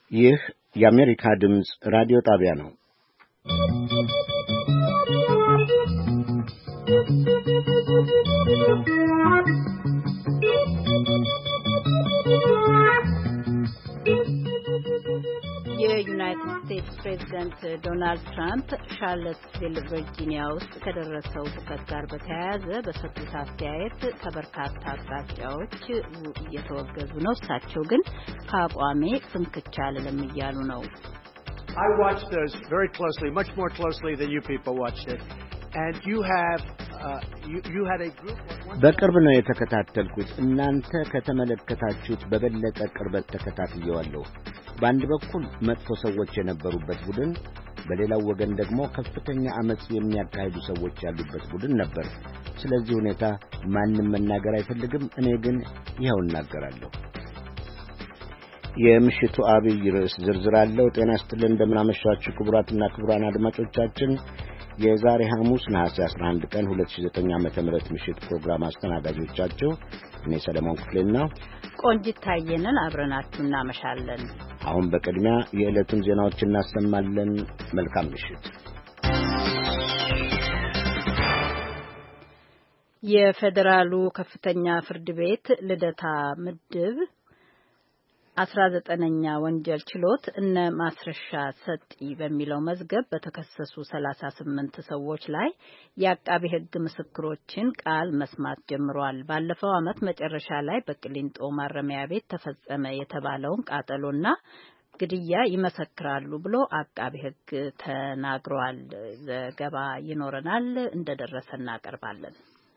ይህ የአሜሪካ ድምፅ ራዲዮ ጣቢያ ነው። የዩናይትድ ስቴትስ ፕሬዝዳንት ዶናልድ ትራምፕ ሻርለትስቪል ቨርጂኒያ ውስጥ ከደረሰው ሁከት ጋር በተያያዘ በሰጡት አስተያየት ከበርካታ አቅጣጫዎች እየተወገዙ ነው። እሳቸው ግን ከአቋሜ ፍንክች አልልም እያሉ ነው። I watched those very closely, much more closely than you people watched it. And you had a group በቅርብ ነው የተከታተልኩት። እናንተ ከተመለከታችሁት በበለጠ ቅርበት ተከታትየዋለሁ። በአንድ በኩል መጥፎ ሰዎች የነበሩበት ቡድን፣ በሌላው ወገን ደግሞ ከፍተኛ አመጽ የሚያካሂዱ ሰዎች ያሉበት ቡድን ነበር። ስለዚህ ሁኔታ ማንም መናገር አይፈልግም። እኔ ግን ይኸው እናገራለሁ። የምሽቱ አብይ ርዕስ ዝርዝር አለው። ጤና ይስጥልን፣ እንደምናመሻችሁ ክቡራትና ክቡራን አድማጮቻችን። የዛሬ ሐሙስ ነሐሴ 11 ቀን 2009 ዓ.ም ምሽት ፕሮግራም አስተናጋጆቻችሁ እኔ ሰለሞን ክፍሌና ቆንጂት ታየንን አብረናችሁ እናመሻለን። አሁን በቅድሚያ የዕለቱን ዜናዎች እናሰማለን። መልካም ምሽት። የፌዴራሉ ከፍተኛ ፍርድ ቤት ልደታ ምድብ 19ኛ ወንጀል ችሎት እነ ማስረሻ ሰጢ በሚለው መዝገብ በተከሰሱ 38 ሰዎች ላይ የአቃቢ ሕግ ምስክሮችን ቃል መስማት ጀምሯል። ባለፈው ዓመት መጨረሻ ላይ በቅሊንጦ ማረሚያ ቤት ተፈጸመ የተባለውን ቃጠሎና ግድያ ይመሰክራሉ ብሎ አቃቢ ሕግ ተናግሯል። ዘገባ ይኖረናል፣ እንደደረሰ እናቀርባለን።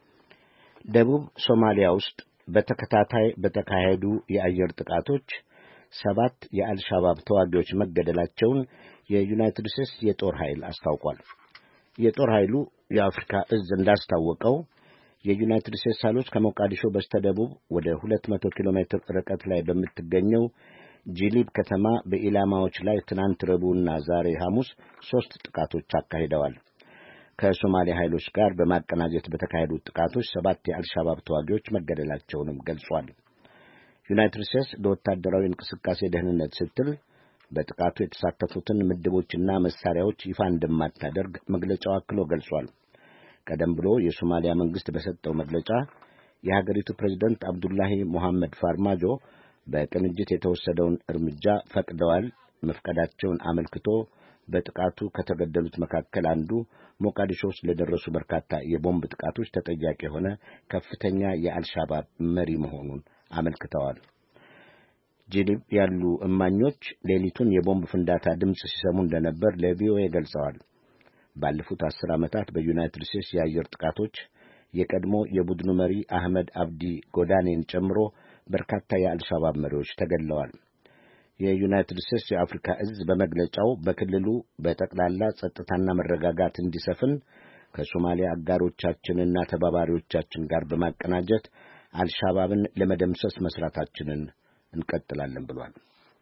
ደቡብ ሶማሊያ ውስጥ በተከታታይ በተካሄዱ የአየር ጥቃቶች 7 የአልሻባብ ተዋጊዎች መገደላቸውን የዩናይትድ ስቴትስ የጦር ኃይል አስታውቋል። የጦር ኃይሉ የአፍሪካ እዝ እንዳስታወቀው የዩናይትድ ስቴትስ ኃይሎች ከሞቃዲሾ በስተደቡብ ወደ 200 ኪሎ ሜትር ርቀት ላይ በምትገኘው ጂሊብ ከተማ በኢላማዎች ላይ ትናንት ረቡዕና ዛሬ ሐሙስ 3 ጥቃቶች አካሂደዋል። ከሶማሊያ ኃይሎች ጋር በማቀናጀት በተካሄዱት ጥቃቶች 7 የአልሻባብ ተዋጊዎች መገደላቸውንም ገልጿል። ዩናይትድ ስቴትስ ለወታደራዊ እንቅስቃሴ ደህንነት ስትል በጥቃቱ የተሳተፉትን ምድቦችና መሳሪያዎች ይፋ እንደማታደርግ መግለጫው አክሎ ገልጿል። ቀደም ብሎ የሶማሊያ መንግስት በሰጠው መግለጫ የሀገሪቱ ፕሬዝዳንት አብዱላሂ ሞሐመድ ፋርማጆ በቅንጅት የተወሰደውን እርምጃ ፈቅደዋል መፍቀዳቸውን አመልክቶ በጥቃቱ ከተገደሉት መካከል አንዱ ሞቃዲሾ ውስጥ ለደረሱ በርካታ የቦምብ ጥቃቶች ተጠያቂ የሆነ ከፍተኛ የአልሻባብ መሪ መሆኑን አመልክተዋል። ጂሊብ ያሉ እማኞች ሌሊቱን የቦምብ ፍንዳታ ድምፅ ሲሰሙ እንደነበር ለቪኦኤ ገልጸዋል። ባለፉት 10 ዓመታት በዩናይትድ ስቴትስ የአየር ጥቃቶች የቀድሞ የቡድኑ መሪ አህመድ አብዲ ጎዳኔን ጨምሮ በርካታ የአልሻባብ መሪዎች ተገድለዋል። የዩናይትድ ስቴትስ የአፍሪካ እዝ በመግለጫው በክልሉ በጠቅላላ ጸጥታና መረጋጋት እንዲሰፍን ከሶማሊያ አጋሮቻችንና ተባባሪዎቻችን ጋር በማቀናጀት አልሻባብን ለመደምሰስ መስራታችንን እንቀጥላለን ብሏል።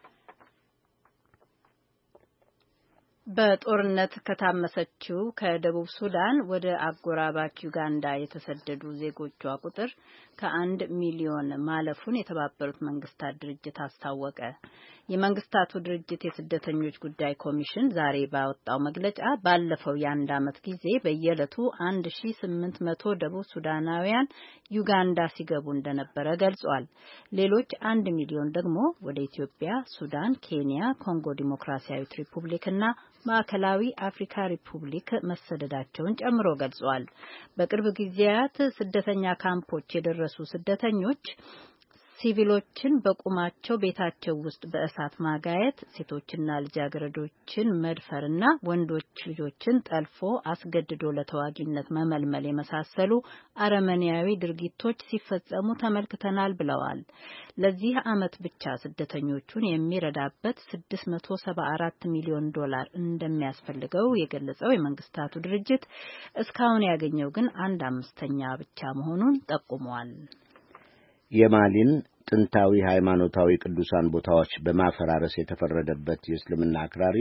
በጦርነት ከታመሰችው ከደቡብ ሱዳን ወደ አጎራባች ዩጋንዳ የተሰደዱ ዜጎቿ ቁጥር ከ1 ሚሊዮን ማለፉን የተባበሩት መንግስታት ድርጅት አስታወቀ። የመንግስታቱ ድርጅት የስደተኞች ጉዳይ ኮሚሽን ዛሬ ባወጣው መግለጫ ባለፈው የአንድ ዓመት ጊዜ በየዕለቱ 1800 ደቡብ ሱዳናውያን ዩጋንዳ ሲገቡ እንደነበረ ገልጿል። ሌሎች 1 ሚሊዮን ደግሞ ወደ ኢትዮጵያ፣ ሱዳን፣ ኬንያ፣ ኮንጎ ዲሞክራሲያዊት ሪፑብሊክና ማዕከላዊ አፍሪካ ሪፑብሊክ መሰደዳቸውን ጨምሮ ገልጿል። በቅርብ ጊዜያት ስደተኛ ካምፖች የደረሱ ስደተኞች ሲቪሎችን በቁማቸው ቤታቸው ውስጥ በእሳት ማጋየት፣ ሴቶችና ልጃገረዶችን መድፈርና ወንዶች ልጆችን ጠልፎ አስገድዶ ለተዋጊነት መመልመል የመሳሰሉ አረመኔያዊ ድርጊቶች ሲፈጸሙ ተመልክተናል ብለዋል። ለዚህ ዓመት ብቻ ስደተኞቹን የሚረዳበት $674 ሚሊዮን እንደሚያስፈልገው የገለጸው የመንግስታቱ ድርጅት እስካሁን ያገኘው ግን 1/5 ብቻ መሆኑን ጠቁሟል። የማሊን ጥንታዊ ሃይማኖታዊ ቅዱሳን ቦታዎች በማፈራረስ የተፈረደበት የእስልምና አክራሪ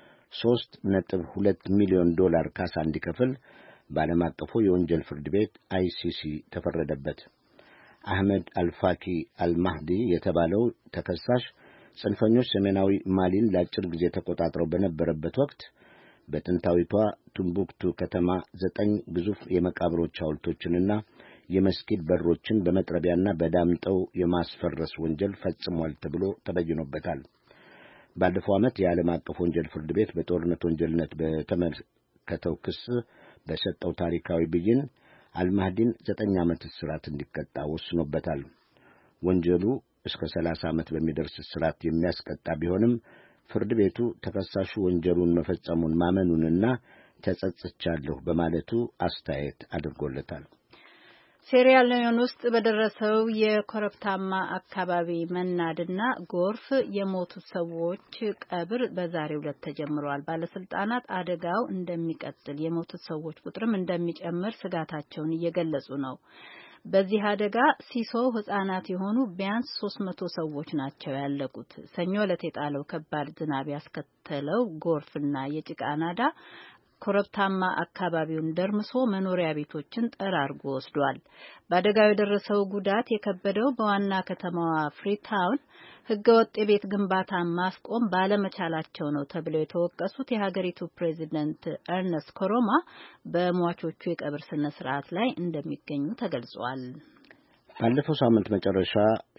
$3.2 ሚሊዮን ካሳ እንዲከፍል በዓለም አቀፉ የወንጀል ፍርድ ቤት ICC ተፈረደበት። አህመድ አልፋኪ አልማህዲ የተባለው ተከሳሽ ጽንፈኞች ሰሜናዊ ማሊን ለአጭር ጊዜ ተቆጣጥረው በነበረበት ወቅት በጥንታዊቷ ቱምቡክቱ ከተማ 9 ግዙፍ የመቃብሮች ሐውልቶችንና የመስጊድ በሮችን በመጥረቢያና በዳምጠው የማስፈረስ ወንጀል ፈጽሟል ተብሎ ተበይኖበታል። ባለፈው ዓመት የዓለም አቀፍ ወንጀል ፍርድ ቤት በጦርነት ወንጀልነት በተመለከተው ክስ በሰጠው ታሪካዊ ብይን አልማህዲን 9 ዓመት እስራት እንዲቀጣ ወስኖበታል። ወንጀሉ እስከ 30 ዓመት በሚደርስ እስራት የሚያስቀጣ ቢሆንም ፍርድ ቤቱ ተከሳሹ ወንጀሉን መፈጸሙን ማመኑንና ተጸጽቻለሁ በማለቱ አስተያየት አድርጎለታል። ሴራሊዮን ውስጥ በደረሰው የኮረብታማ አካባቢ መናድና ጎርፍ የሞቱ ሰዎች ቀብር በዛሬው ዕለት ተጀምሯል። ባለስልጣናት አደጋው እንደሚቀጥል የሞቱ ሰዎች ቁጥርም እንደሚጨምር ስጋታቸውን እየገለጹ ነው። በዚህ አደጋ ሲሶ ህጻናት የሆኑ ቢያንስ 300 ሰዎች ናቸው ያለቁት። ሰኞ ዕለት የጣለው ከባድ ዝናብ ያስከተለው ጎርፍና የጭቃ ናዳ ኮረብታማ አካባቢውን ደርምሶ መኖሪያ ቤቶችን ጠራርጎ ወስዷል። በአደጋው የደረሰው ጉዳት የከበደው በዋና ከተማዋ ፍሪታውን ህገወጥ የቤት ግንባታ ማስቆም ባለመቻላቸው ነው ተብለው የተወቀሱት የሀገሪቱ ፕሬዚደንት ኤርነስት ኮሮማ በሟቾቹ የቀብር ስነ ስርዓት ላይ እንደሚገኙ ተገልጿል። ባለፈው ሳምንት መጨረሻ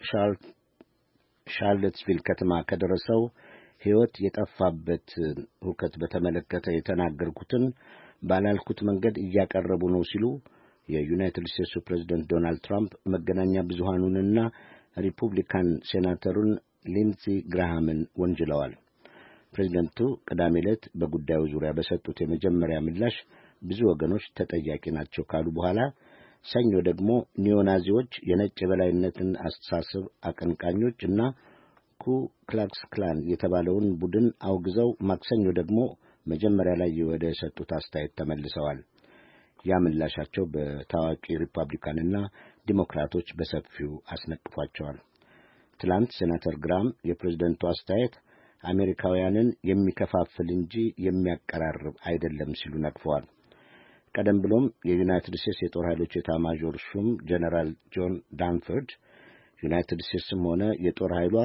ሻርለትስቪል ከተማ ከደረሰው ሕይወት የጠፋበት ሁከት በተመለከተ የተናገርኩትን ባላልኩት መንገድ እያቀረቡ ነው ሲሉ የዩናይትድ ስቴትሱ ፕሬዝዳንት ዶናልድ ትራምፕ መገናኛ ብዙሃኑንና ሪፑብሊካን ሴናተሩን ሊንድሲ ግራሃምን ወንጅለዋል። ፕሬዝዳንቱ ቅዳሜ ዕለት በጉዳዩ ዙሪያ በሰጡት የመጀመሪያ ምላሽ ብዙ ወገኖች ተጠያቂ ናቸው ካሉ በኋላ ሰኞ ደግሞ ኒዮናዚዎች የነጭ የበላይነትን አስተሳሰብ አቀንቃኞች እና ኩ ክላክስ ክላን የተባለውን ቡድን አውግዘው ማክሰኞ ደግሞ መጀመሪያ ላይ ወደ ሰጡት አስተያየት ተመልሰዋል። ያ ምላሻቸው በታዋቂ ሪፐብሊካንና ዲሞክራቶች በሰፊው አስነቅፏቸዋል። ትላንት ሴናተር ግራም የፕሬዝደንቱ አስተያየት አሜሪካውያንን የሚከፋፍል እንጂ የሚያቀራርብ አይደለም ሲሉ ነቅፈዋል። ቀደም ብሎም የዩናይትድ ስቴትስ የጦር ኃይሎች ኤታማዦር ሹም ጀነራል ጆን ዳንፎርድ ዩናይትድ ስቴትስም ሆነ የጦር ኃይሏ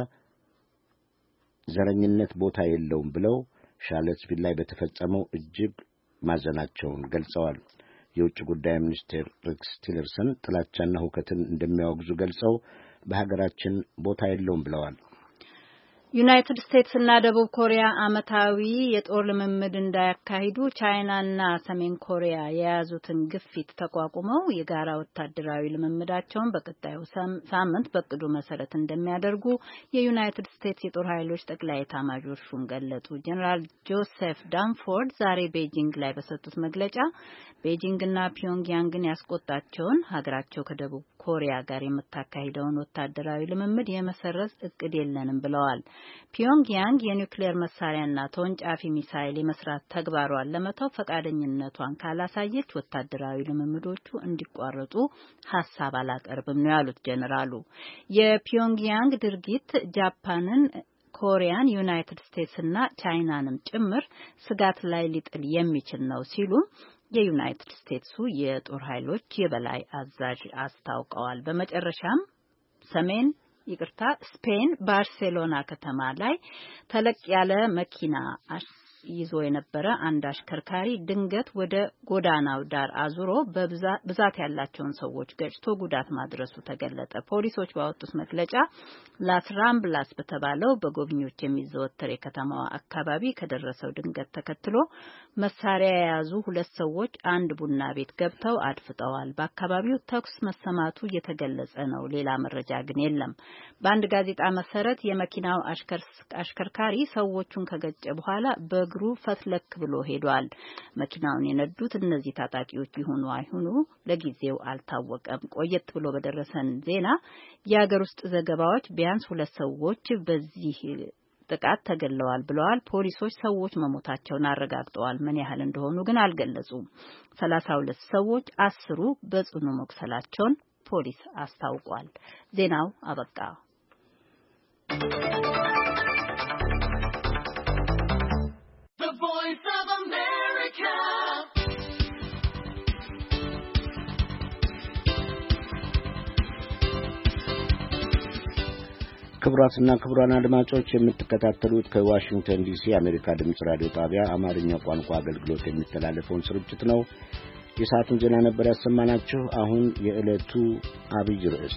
ዘረኝነት ቦታ የለውም ብለው ሻርለትስቪል ላይ በተፈጸመው እጅግ ማዘናቸውን ገልጸዋል። የውጭ ጉዳይ ሚኒስቴር ሬክስ ቲለርሰን ጥላቻና ሁከትን እንደሚያወግዙ ገልጸው በሀገራችን ቦታ የለውም ብለዋል። ዩናይትድ ስቴትስ እና ደቡብ ኮሪያ ዓመታዊ የጦር ልምምድ እንዳያካሂዱ ቻይናና ሰሜን ኮሪያ የያዙትን ግፊት ተቋቁመው የጋራ ወታደራዊ ልምምዳቸውን በቀጣዩ ሳምንት በቅዱ መሰረት እንደሚያደርጉ የዩናይትድ ስቴትስ የጦር ኃይሎች ጠቅላይ ኤታማዦር ሹም ገለጹ። ጀነራል ጆሴፍ ዳንፎርድ ዛሬ ቤጂንግ ላይ በሰጡት መግለጫ ቤጂንግና ፒዮንግያንግን ያስቆጣቸውን ሀገራቸው ከደቡብ ኮሪያ ጋር የምታካሂደውን ወታደራዊ ልምምድ የመሰረዝ እቅድ የለንም ብለዋል። ፒዮንግያንግ የኒውክሌር መሳሪያና ተወንጫፊ ሚሳይል የመስራት ተግባሯን ለመተው ፈቃደኝነቷን ካላሳየች ወታደራዊ ልምምዶቹ እንዲቋረጡ ሀሳብ አላቀርብም ነው ያሉት ጀነራሉ። የፒዮንግያንግ ድርጊት ጃፓንን፣ ኮሪያን፣ ዩናይትድ ስቴትስና ቻይናንም ጭምር ስጋት ላይ ሊጥል የሚችል ነው ሲሉ የዩናይትድ ስቴትሱ የጦር ኃይሎች የበላይ አዛዥ አስታውቀዋል። በመጨረሻም ስፔን ባርሴሎና ከተማ ላይ ተለቅ ያለ መኪና ይዞ የነበረ አንድ አሽከርካሪ ድንገት ወደ ጎዳናው ዳር አዙሮ ብዛት ያላቸውን ሰዎች ገጭቶ ጉዳት ማድረሱ ተገለጠ። ፖሊሶች ባወጡት መግለጫ ላስ ራምብላስ በተባለው በጎብኚዎች የሚዘወተር የከተማዋ አካባቢ ከደረሰው ድንገት ተከትሎ መሳሪያ የያዙ 2 ሰዎች አንድ ቡና ቤት ገብተው አድፍጠዋል። በአካባቢው ተኩስ መሰማቱ እየተገለጸ ነው። ሌላ መረጃ ግን የለም። በአንድ ጋዜጣ መሰረት የመኪናው አሽከርካሪ ሰዎቹን ከገጨ በኋላ በእግሩ ፈትለክ ብሎ ሄዷል። መኪናውን የነዱት እነዚህ ታጣቂዎች ይሁኑ አይሁኑ ለጊዜው አልታወቀም። ቆየት ብሎ በደረሰን ዜና የሀገር ውስጥ ዘገባዎች ቢያንስ 2 ሰዎች በዚህ ጥቃት ተገለዋል ብለዋል። ፖሊሶች ሰዎች መሞታቸውን አረጋግጠዋል። ምን ያህል እንደሆኑ ግን አልገለጹም። 32 ሰዎች 10ሩ በጽኑ መቁሰላቸውን ፖሊስ አስታውቋል። ዜናው አበቃ። ክቡራትና ክቡራን አድማጮች የምትከታተሉት ከዋሽንግተን ዲሲ የአሜሪካ ድምፅ ራዲዮ ጣቢያ አማርኛ ቋንቋ አገልግሎት የሚተላለፈውን ስርጭት ነው። የሰዓቱን ዜና ነበር ያሰማናችሁ። አሁን የዕለቱ አብይ ርዕስ።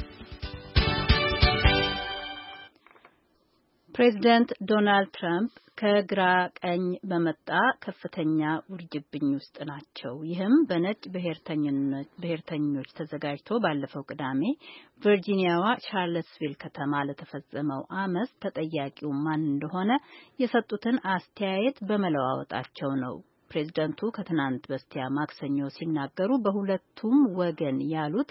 ፕሬዚዳንት ዶናልድ ትራምፕ ከግራ ቀኝ በመጣ ከፍተኛ ውርጅብኝ ውስጥ ናቸው። ይህም በነጭ ብሔርተኞች ተዘጋጅቶ ባለፈው ቅዳሜ ቨርጂኒያዋ ቻርለስቪል ከተማ ለተፈጸመው አመጽ ተጠያቂው ማን እንደሆነ የሰጡትን አስተያየት በመለዋወጣቸው ነው። ፕሬዝዳንቱ ከትናንት በስቲያ ማክሰኞ ሲናገሩ በሁለቱም ወገን ያሉት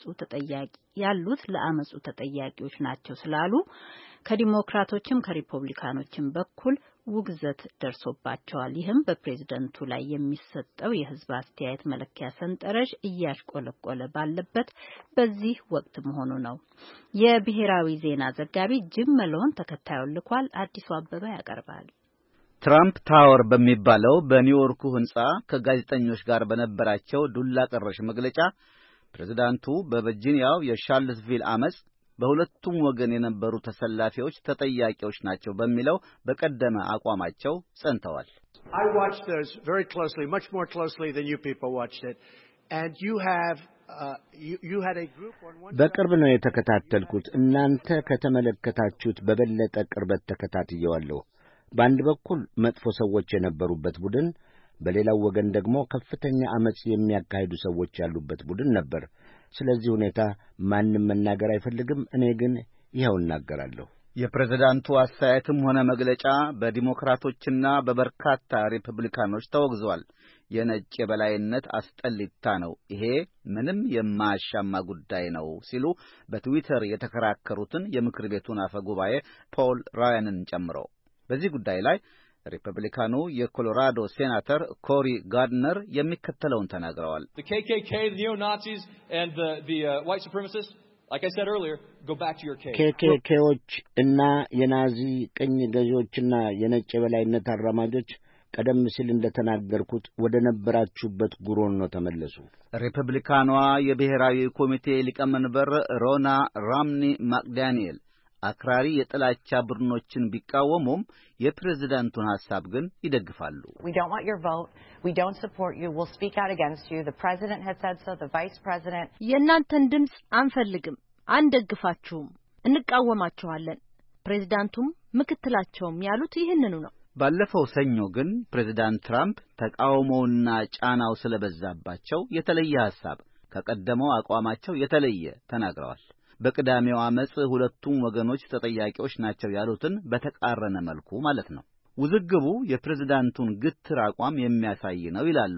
ለአመጹ ተጠያቂዎች ናቸው ስላሉ ከዲሞክራቶችም ከሪፐብሊካኖችም በኩል ውግዘት ደርሶባቸዋል። ይህም በፕሬዝዳንቱ ላይ የሚሰጠው የሕዝብ አስተያየት መለኪያ ሰንጠረዥ እያሽቆለቆለ ባለበት በዚህ ወቅት መሆኑ ነው። የብሔራዊ ዜና ዘጋቢ ጂም መሎን ተከታዩን ልኳል። አዲሱ አበበ ያቀርባል። ትራምፕ ታወር በሚባለው በኒውዮርኩ ሕንጻ ከጋዜጠኞች ጋር በነበራቸው ዱላ ቀረሽ መግለጫ ፕሬዝዳንቱ በቨርጂኒያው የቻርልስቪል አመጽ በሁለቱም ወገን የነበሩ ተሰላፊዎች ተጠያቂዎች ናቸው በሚለው በቀደመ አቋማቸው ጸንተዋል። I watched those very closely, much more closely than you people watched it. And you had a group on one በቅርብ ነው የተከታተልኩት። እናንተ ከተመለከታችሁት በበለጠ ቅርበት ተከታትየዋለሁ። በአንድ በኩል መጥፎ ሰዎች የነበሩበት ቡድን፣ በሌላው ወገን ደግሞ ከፍተኛ አመጽ የሚያካሂዱ ሰዎች ያሉበት ቡድን ነበር። ስለዚህ ሁኔታ ማንም መናገር አይፈልግም። እኔ ግን ይኸው እናገራለሁ። የፕሬዝዳንቱ አስተያየትም ሆነ መግለጫ በዲሞክራቶችና በበርካታ ሪፐብሊካኖች ተወግዟል። የነጭ የበላይነት አስጠሊታ ነው፣ ይሄ ምንም የማያሻማ ጉዳይ ነው ሲሉ በትዊተር የተከራከሩትን የምክር ቤቱን አፈ ጉባኤ ፖል ራያንን ጨምሮ በዚህ ጉዳይ ላይ ሪፐብሊካኑ የኮሎራዶ ሴናተር ኮሪ ጋርድነር የሚከተለውን ተናግረዋል። The KKK, the neo-Nazis and the white supremacists, like I said earlier, go back to your cave. KKKዎች እና የናዚ ቅኝ ገዢዎችና የነጭ የበላይነት አራማጆች ቀደም ሲል እንደተናገርኩት ወደ ነበራችሁበት ጉሮኖ ተመለሱ። ሪፐብሊካኗ የብሔራዊ ኮሚቴ ሊቀመንበር ሮና ራምኒ ማክዳኒኤል አክራሪ የጥላቻ ቡድኖችን ቢቃወሙም የፕሬዝዳንቱን ሐሳብ ግን ይደግፋሉ። We don't want your vote. We don't support you. We'll speak out against you. The president has said so. The vice president. የእናንተን ድምፅ አንፈልግም፣ አንደግፋችሁም፣ እንቃወማችኋለን። ፕሬዝዳንቱም ምክትላቸውም ያሉት ይህንኑ ነው። ባለፈው ሰኞ ግን ፕሬዝዳንት ትራምፕ ተቃውሞውና ጫናው ስለበዛባቸው የተለየ ሐሳብ ከቀደመው አቋማቸው የተለየ ተናግረዋል። በቅዳሜው አመጽ ሁለቱም ወገኖች ተጠያቂዎች ናቸው ያሉትን በተቃረነ መልኩ ማለት ነው። ውዝግቡ የፕሬዝዳንቱን ግትር አቋም የሚያሳይ ነው ይላሉ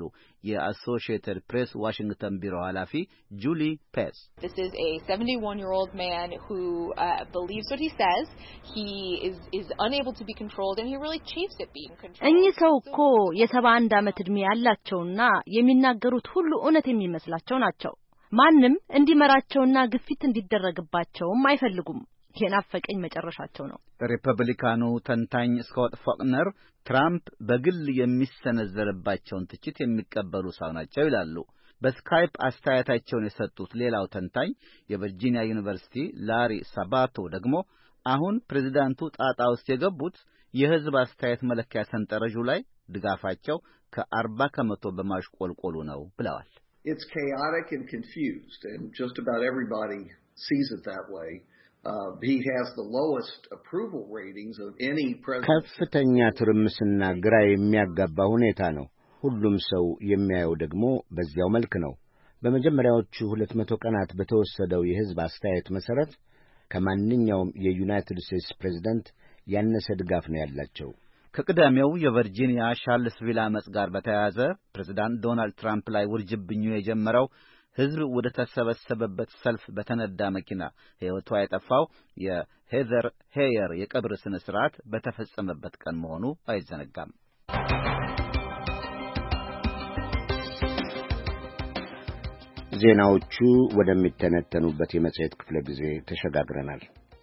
የአሶሺየትድ ፕሬስ ዋሽንግተን ቢሮ ኃላፊ ጁሊ ፔስ። This is a 71-year-old man who believes what he says. He is unable to be controlled and he really chafes at being controlled. እኚህ ሰው እኮ የ71 ዓመት ዕድሜ ያላቸውና የሚናገሩት ሁሉ እውነት የሚመስላቸው ናቸው። ማንም እንዲመራቸውና ግፊት እንዲደረግባቸውም አይፈልጉም። የናፈቀኝ መጨረሻቸው ነው። ሪፐብሊካኑ ተንታኝ ስኮት ፎክነር ትራምፕ በግል የሚሰነዘርባቸውን ትችት የሚቀበሉ ሰው ናቸው ይላሉ። በስካይፕ አስተያየታቸውን የሰጡት ሌላው ተንታኝ የቨርጂኒያ ዩኒቨርሲቲ ላሪ ሳባቶ ደግሞ አሁን ፕሬዝዳንቱ ጣጣ ውስጥ የገቡት የሕዝብ አስተያየት መለኪያ ሰንጠረዡ ላይ ድጋፋቸው ከ40 ከመቶ በማሽቆልቆሉ ነው ብለዋል። It's chaotic and confused, and just about everybody sees it that way. He has the lowest approval ratings of any president. ከፍተኛ ትርምስና ግራ የሚያጋባ ሁኔታ ነው። ሁሉም ሰው የሚያየው ደግሞ በዚያው መልክ ነው። በመጀመሪያዎቹ 200 ቀናት በተወሰደው የሕዝብ አስተያየት መሠረት ከማንኛውም የዩናይትድ ስቴትስ ፕሬዝዳንት ያነሰ ድጋፍ ነው ያላቸው። ከቅዳሜው የቨርጂኒያ ቻርልስቪል አመጽ ጋር በተያያዘ ፕሬዝዳንት ዶናልድ ትራምፕ ላይ ውርጅብኙ የጀመረው ሕዝብ ወደ ተሰበሰበበት ሰልፍ በተነዳ መኪና ሕይወቷ የጠፋው የሄዘር ሄየር የቀብር ሥነ ሥርዓት በተፈጸመበት ቀን መሆኑ አይዘነጋም። ዜናዎቹ ወደሚተነተኑበት የመጽሔት ክፍለ ጊዜ ተሸጋግረናል።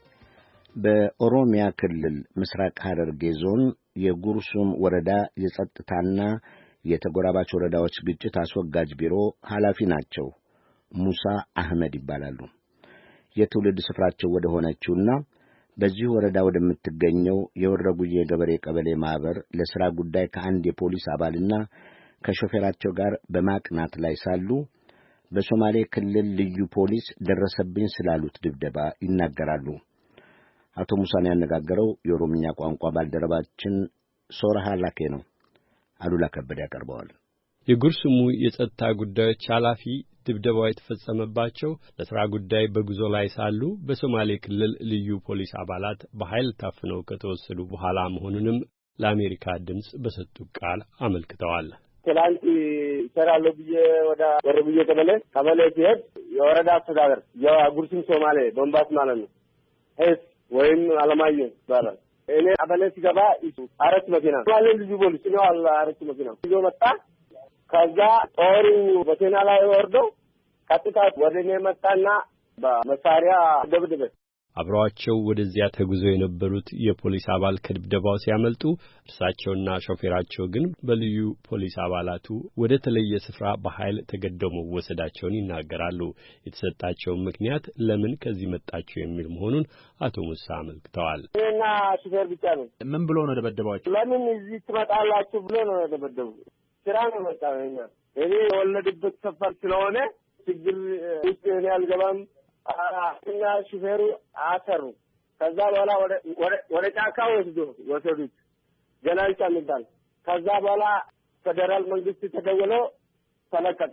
በኦሮሚያ ክልል ምስራቅ ሐረርጌ ዞን የጉርሱም ወረዳ የጸጥታና የተጎራባች ወረዳዎች ግጭት አስወጋጅ ቢሮ ኃላፊ ናቸው። ሙሳ አህመድ ይባላሉ። የትውልድ ስፍራቸው ወደ ሆነችውና በዚህ ወረዳ ወደምትገኘው የወረጉዬ ገበሬ ቀበሌ ማህበር ለሥራ ጉዳይ ከአንድ የፖሊስ አባልና ከሾፌራቸው ጋር በማቅናት ላይ ሳሉ በሶማሌ ክልል ልዩ ፖሊስ ደረሰብኝ ስላሉት ድብደባ ይናገራሉ። አቶ ሙሳን ያነጋገረው የኦሮምኛ ቋንቋ ባልደረባችን ሶራሃ ላኬ ነው። አሉላ ከበደ ያቀርበዋል። የጉርሱሙ የጸጥታ ጉዳዮች ኃላፊ ድብደባው የተፈጸመባቸው ለሥራ ጉዳይ በጉዞ ላይ ሳሉ በሶማሌ ክልል ልዩ ፖሊስ አባላት በኃይል ታፍነው ከተወሰዱ በኋላ መሆኑንም ለአሜሪካ ድምጽ በሰጡት ቃል አመልክተዋል። ትላንት ይሰራለሁ ብዬ ወደ ወረብዬ ቀበሌ ሲሄድ የወረዳ አስተዳደር የጉርሱም ሶማሌ ቦምባስ ማለት ነው ሄስ ወይም አለማየሁ ይባላል። እኔ ቀበሌ ሲገባ አራት መኪና ሶማሌ ልዩ ፖሊስ ነው አራት መኪና ይዞ መጣ። ከዛ ጦሩ በቴና ላይ ወርዶ ቀጥታ ወደ እኔ መጣና በመሳሪያ ደብደበ። አብረዋቸው ወደዚያ ተጉዘው የነበሩት የፖሊስ አባል ከድብደባው ሲያመልጡ እርሳቸውና ሾፌራቸው ግን በልዩ ፖሊስ አባላቱ ወደ ተለየ ስፍራ በኃይል ተገደው መወሰዳቸውን ይናገራሉ። የተሰጣቸውን ምክንያት ለምን ከዚህ መጣችሁ የሚል መሆኑን አቶ ሙሳ አመልክተዋል። እና ሾፌር ብቻ ነው። ምን ብሎ ነው ደበደባችሁ? ለምን እዚህ ትመጣላችሁ ብሎ ነው ደበደቡ። ስራ ነው መጣኛ። እኔ የወለድበት ሰፈር ስለሆነ ችግር ውስጥ እኔ አልገባም። እና ሹፌሩ አሰሩ። ከዛ በኋላ ወደ ጫካ ወሰዱት ገናንቻ የሚባል። ከዛ በኋላ ፌደራል መንግስት ተደውሎ ተለቀቀ።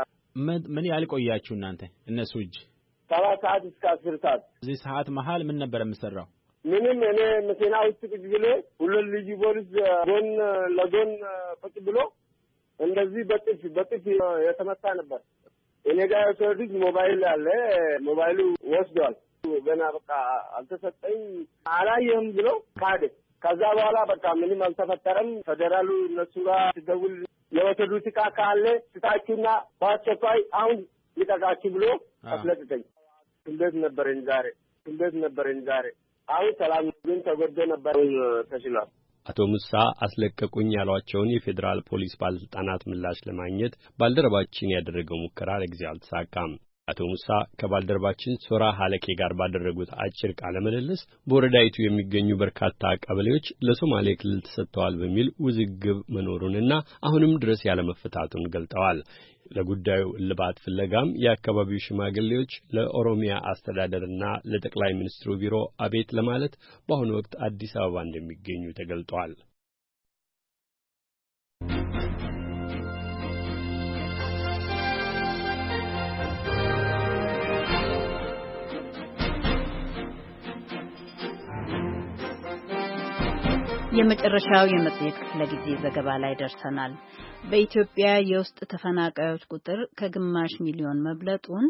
ምን ያህል ቆያችሁ እናንተ እነሱ እጅ? 7 ሰዓት እስከ 10 ሰዓት። እዚህ ሰዓት መሃል ምን ነበር የምሰራው? ምንም እኔ መኪና ውስጥ ቁጭ ብሎ ሁሉ ልዩ ፖሊስ ጎን ለጎን ቁጭ ብሎ እንደዚህ በጥፍ የተመታ ነበር። እኔ ጋር ሰውዲት ሞባይል አለ። ሞባይሉ ወስዷል። ገና በቃ አልተሰጠኝ አላየህም ብሎ ካደ። ከዛ በኋላ በቃ ምንም አልተፈጠረም። ፌደራሉ እነሱ ጋር ሲደውል የወሰዱት ዕቃ ካለ ስጣችሁና በአስቸኳይ አሁን ልቀቃችሁ ብሎ አስለቀቀኝ። እንዴት ነበረኝ ዛሬ አሁን ሰላም ግን ተጎደ ነበር ተሽሏል። አቶ ሙሳ አስለቀቁኝ ያሏቸውን የፌዴራል ፖሊስ ባለስልጣናት ምላሽ ለማግኘት ባልደረባችን ያደረገው ሙከራ ለጊዜው አልተሳካም። አቶ ሙሳ ከባልደረባችን ሶራ ሀለኬ ጋር ባደረጉት አጭር ቃለ ምልልስ በወረዳይቱ የሚገኙ በርካታ ቀበሌዎች ለሶማሌ ክልል ተሰጥተዋል በሚል ውዝግብ መኖሩንና አሁንም ድረስ ያለመፈታቱን ገልጠዋል። ለጉዳዩ እልባት ፍለጋም የአካባቢው ሽማግሌዎች ለኦሮሚያ አስተዳደርና ለጠቅላይ ሚኒስትሩ ቢሮ አቤት ለማለት በአሁኑ ወቅት አዲስ አበባ እንደሚገኙ ተገልጧል። የመጨረሻው የመጽሔት ክፍለ ጊዜ ዘገባ ላይ ደርሰናል። በኢትዮጵያ የውስጥ ተፈናቃዮች ቁጥር ከግማሽ ሚሊዮን መብለጡን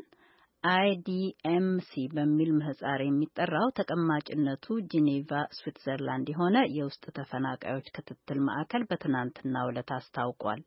IDMC በሚል ምህጻር የሚጠራው ተቀማጭነቱ ጂኔቫ ስዊትዘርላንድ የሆነ የውስጥ ተፈናቃዮች ክትትል ማዕከል በትናንትናው ዕለት አስታውቋል።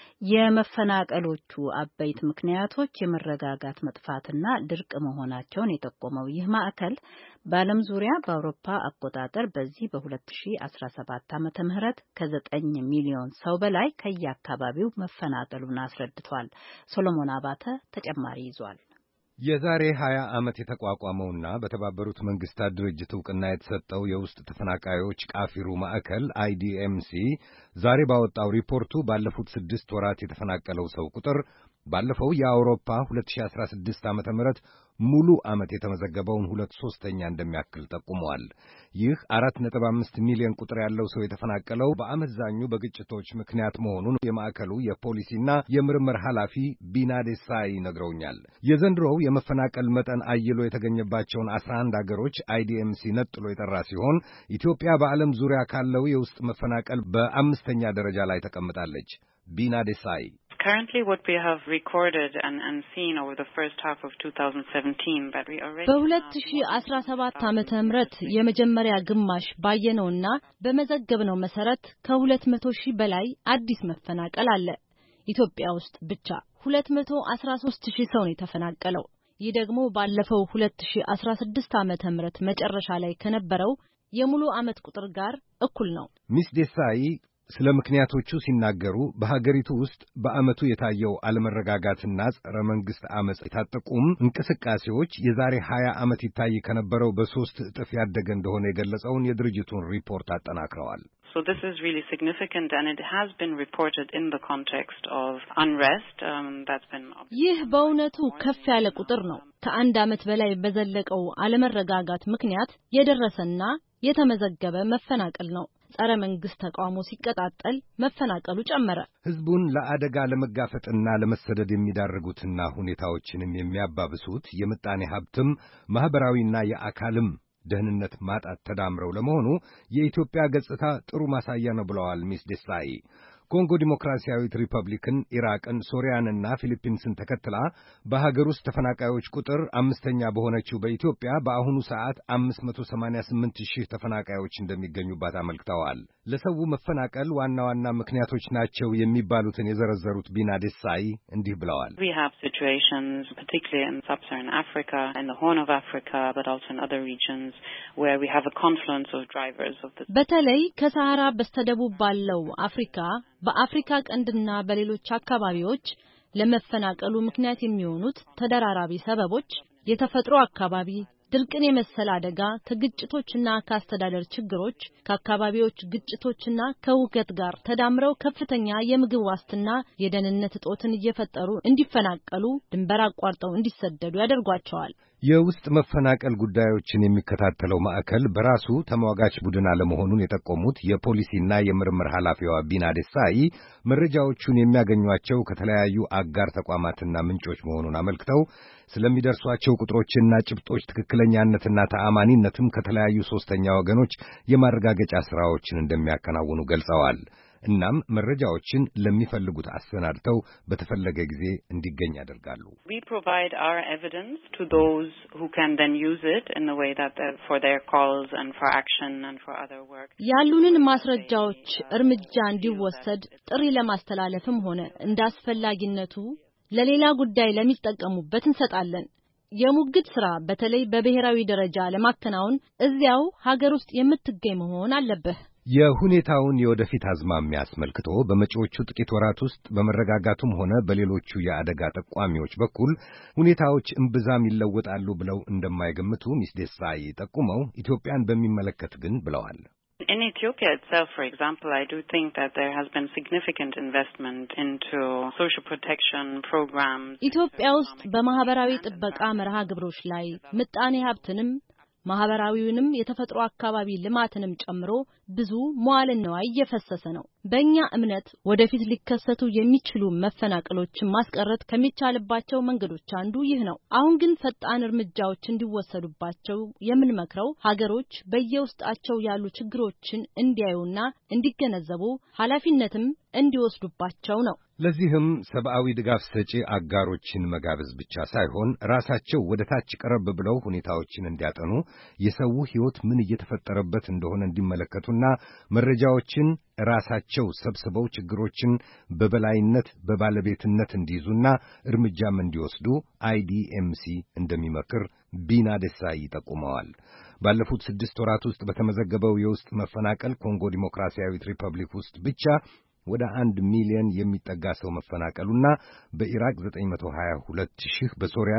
የመፈናቀሎቹ አበይት ምክንያቶች የመረጋጋት መጥፋትና ድርቅ መሆናቸውን የጠቆመው ይህ ማዕከል በዓለም ዙሪያ በአውሮፓ አቆጣጠር በዚህ በ2017 ዓመተ ምህረት ከ9 ሚሊዮን ሰው በላይ ከየአካባቢው መፈናቀሉን አስረድቷል። ሶሎሞን አባተ ተጨማሪ ይዟል። የዛሬ 20 ዓመት የተቋቋመውና በተባበሩት መንግስታት ድርጅት ዕውቅና የተሰጠው የውስጥ ተፈናቃዮች ቃፊሩ ማዕከል IDMC ዛሬ ባወጣው ሪፖርቱ ባለፉት 6 ወራት የተፈናቀለው ሰው ቁጥር ባለፈው የአውሮፓ 2016 ዓመተ ምህረት ሙሉ ዓመት የተመዘገበውን 2/3 እንደሚያክል ጠቁመዋል። ይህ 4.5 ሚሊዮን ቁጥር ያለው ሰው የተፈናቀለው በአመዛኙ በግጭቶች ምክንያት መሆኑን የማዕከሉ የፖሊሲና የምርምር ኃላፊ ቢና ዴሳይ ነግረውኛል። የዘንድሮው የመፈናቀል መጠን አይሎ የተገኘባቸውን 11 አገሮች IDMC ነጥሎ የጠራ ሲሆን ኢትዮጵያ በዓለም ዙሪያ ካለው የውስጥ መፈናቀል በአምስተኛ ደረጃ ላይ ተቀምጣለች። ቢና ዴሳይ Currently what we have recorded and seen over the first half of 2017 but we already በ2017 ዓመተ ምህረት የመጀመሪያ ግማሽ ባየነውና በመዘገብነው መሰረት ከ200,000 በላይ አዲስ መፈናቀል አለ። ኢትዮጵያ ውስጥ ብቻ 213,000 ሰው ነው የተፈናቀለው። ይህ ደግሞ ባለፈው 2016 ዓመተ ምህረት መጨረሻ ላይ ከነበረው የሙሉ ዓመት ቁጥር ጋር እኩል ነው። ሚስ ዴሳይ ስለ ምክንያቶቹ ሲናገሩ በሀገሪቱ ውስጥ በዓመቱ የታየው አለመረጋጋትና ጸረ መንግሥት ዓመፅ የታጠቁም እንቅስቃሴዎች የዛሬ 20 ዓመት ይታይ ከነበረው በ3 እጥፍ ያደገ እንደሆነ የገለጸውን የድርጅቱን ሪፖርት አጠናክረዋል። So this is really significant, and it has been reported in the context of unrest that's been. ይህ በእውነቱ ከፍ ያለ ቁጥር ነው። ከአንድ ዓመት በላይ በዘለቀው አለመረጋጋት ምክንያት የደረሰና የተመዘገበ መፈናቀል ነው። ጸረ መንግስት ተቃውሞ ሲቀጣጠል መፈናቀሉ ጨመረ። ህዝቡን ለአደጋ ለመጋፈጥና ለመሰደድ የሚዳርጉትና ሁኔታዎችንም የሚያባብሱት የምጣኔ ሀብትም ማህበራዊና የአካልም ደህንነት ማጣት ተዳምረው ለመሆኑ የኢትዮጵያ ገጽታ ጥሩ ማሳያ ነው ብለዋል ሚስ ዴሳይ። ኮንጎ ዲሞክራሲያዊት ሪፐብሊክን፣ ኢራቅን፣ ሶሪያንና ፊሊፒንስን ተከትላ በሀገር ውስጥ ተፈናቃዮች ቁጥር 5ኛ በሆነችው በኢትዮጵያ በአሁኑ ሰዓት 588,000 ተፈናቃዮች እንደሚገኙባት አመልክተዋል። ለሰው መፈናቀል ዋና ዋና ምክንያቶች ናቸው የሚባሉትን የዘረዘሩት ቢና ዴሳይ እንዲህ ብለዋል። We have situations, particularly in sub-Saharan Africa and the Horn of Africa, but also in other regions where we have a confluence of drivers of the. በተለይ ከሰሃራ በስተደቡብ ባለው አፍሪካ በአፍሪካ ቀንድና በሌሎች አካባቢዎች ለመፈናቀሉ ምክንያት የሚሆኑት ተደራራቢ ሰበቦች የተፈጥሮ አካባቢ ድርቅን የመሰለ አደጋ ከግጭቶችና ከአስተዳደር ችግሮች ከአካባቢዎች ግጭቶችና ከውገት ጋር ተዳምረው ከፍተኛ የምግብ ዋስትና የደህንነት እጦትን እየፈጠሩ እንዲፈናቀሉ ድንበር አቋርጠው እንዲሰደዱ ያደርጓቸዋል። የውስጥ መፈናቀል ጉዳዮችን የሚከታተለው ማዕከል በራሱ ተሟጋች ቡድን አለመሆኑን የጠቆሙት የፖሊሲና የምርምር ኃላፊዋ ቢና ዴሳይ መረጃዎቹን የሚያገኟቸው ከተለያዩ አጋር ተቋማትና ምንጮች መሆኑን አመልክተው ስለሚደርሷቸው ቁጥሮችና ጭብጦች ትክክለኛነትና ተአማኒነትም ከተለያዩ ሶስተኛ ወገኖች የማረጋገጫ ሥራዎችን እንደሚያከናውኑ ገልጸዋል። እናም መረጃዎችን ለሚፈልጉት አሰናድተው በተፈለገ ጊዜ እንዲገኝ ያደርጋሉ። We provide our evidence to those who can then use it in a way that for their calls and for action and for other work. ያሉንን ማስረጃዎች እርምጃ እንዲወሰድ ጥሪ ለማስተላለፍም ሆነ እንዳስፈላጊነቱ ለሌላ ጉዳይ ለሚጠቀሙበት እንሰጣለን። የሙግት ሥራ በተለይ በብሔራዊ ደረጃ ለማከናወን እዚያው ሀገር ውስጥ የምትገኝ መሆን አለበት። የሁኔታውን የወደፊት አዝማሚያ አስመልክቶ በመጪዎቹ ጥቂት ወራት ውስጥ በመረጋጋቱም ሆነ በሌሎቹ የአደጋ ጠቋሚዎች በኩል ሁኔታዎች እምብዛም ይለወጣሉ ብለው እንደማይገምቱ ሚስ ዴሳይ ጠቁመው ኢትዮጵያን በሚመለከት ግን ብለዋል። In Ethiopia itself, for example, I do think that there has been significant investment into social protection programs. ኢትዮጵያ ውስጥ በማህበራዊ ጥበቃ መርሃ ግብሮች ላይ ምጣኔ ሀብትንም ማህበራዊውንም የተፈጥሮ አካባቢ ልማትንም ጨምሮ ብዙ መዋዕለ ንዋይ እየፈሰሰ ነው። በእኛ እምነት ወደፊት ሊከሰቱ የሚችሉ መፈናቀሎችን ማስቀረት ከሚቻልባቸው መንገዶች አንዱ ይህ ነው። አሁን ግን ፈጣን እርምጃዎች እንዲወሰዱባቸው የምንመክረው ሀገሮች በየውስጣቸው ያሉ ችግሮችን እንዲያዩና እንዲገነዘቡ ኃላፊነትም እንዲወስዱባቸው ነው። ለዚህም ሰብአዊ ድጋፍ ሰጪ አጋሮችን መጋበዝ ብቻ ሳይሆን ራሳቸው ወደ ታች ቀረብ ብለው ሁኔታዎችን እንዲያጠኑ የሰው ሕይወት ምን እየተፈጠረበት እንደሆነ እንዲመለከቱና መረጃዎችን ራሳቸው ሰብስበው ችግሮችን በበላይነት በባለቤትነት እንዲይዙና እርምጃም እንዲወስዱ IDMC እንደሚመክር ቢና ዴሳይ ጠቁመዋል። ባለፉት 6 ወራት ውስጥ በተመዘገበው የውስጥ መፈናቀል ኮንጎ ዲሞክራሲያዊት ሪፐብሊክ ውስጥ ብቻ ወደ 1 ሚሊዮን የሚጠጋ ሰው መፈናቀሉና በኢራቅ 922,000 በሶሪያ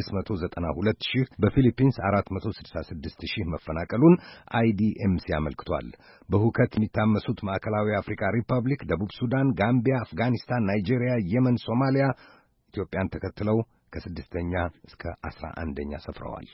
692,000 በፊሊፒንስ 466,000 መፈናቀሉን IDMC አመልክቷል። በሁከት የሚታመሱት ማዕከላዊ አፍሪካ ሪፐብሊክ፣ ደቡብ ሱዳን፣ ጋምቢያ፣ አፍጋኒስታን፣ ናይጄሪያ፣ የመን፣ ሶማሊያ ኢትዮጵያን ተከትለው ከ6ኛ እስከ 11ኛ ሰፍረዋል።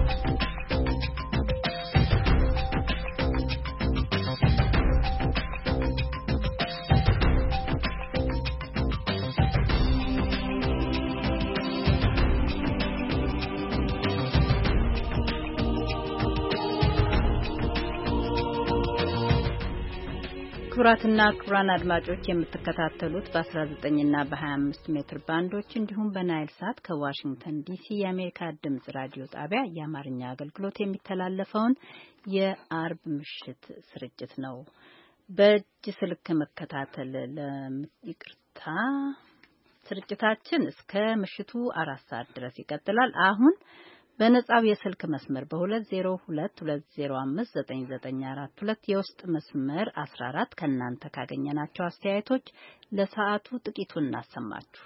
ክቡራትና ክቡራን አድማጮች የምትከታተሉት በ19 እና በ25 ሜትር ባንዶች እንዲሁም በናይል ሳት ከዋሽንግተን ዲሲ የአሜሪካ ድምጽ ራዲዮ ጣቢያ የአማርኛ አገልግሎት የሚተላለፈውን የአርብ ምሽት ስርጭት ነው። በእጅ ስልክ መከታተል ለይቅርታ ስርጭታችን እስከ ምሽቱ 4 ሰዓት ድረስ ይቀጥላል። አሁን በነጻው የስልክ መስመር በ2022059942 የውስጥ መስመር 14 ከናንተ ካገኘናቸው አስተያየቶች ለሰዓቱ ጥቂቱን እናሰማችሁ።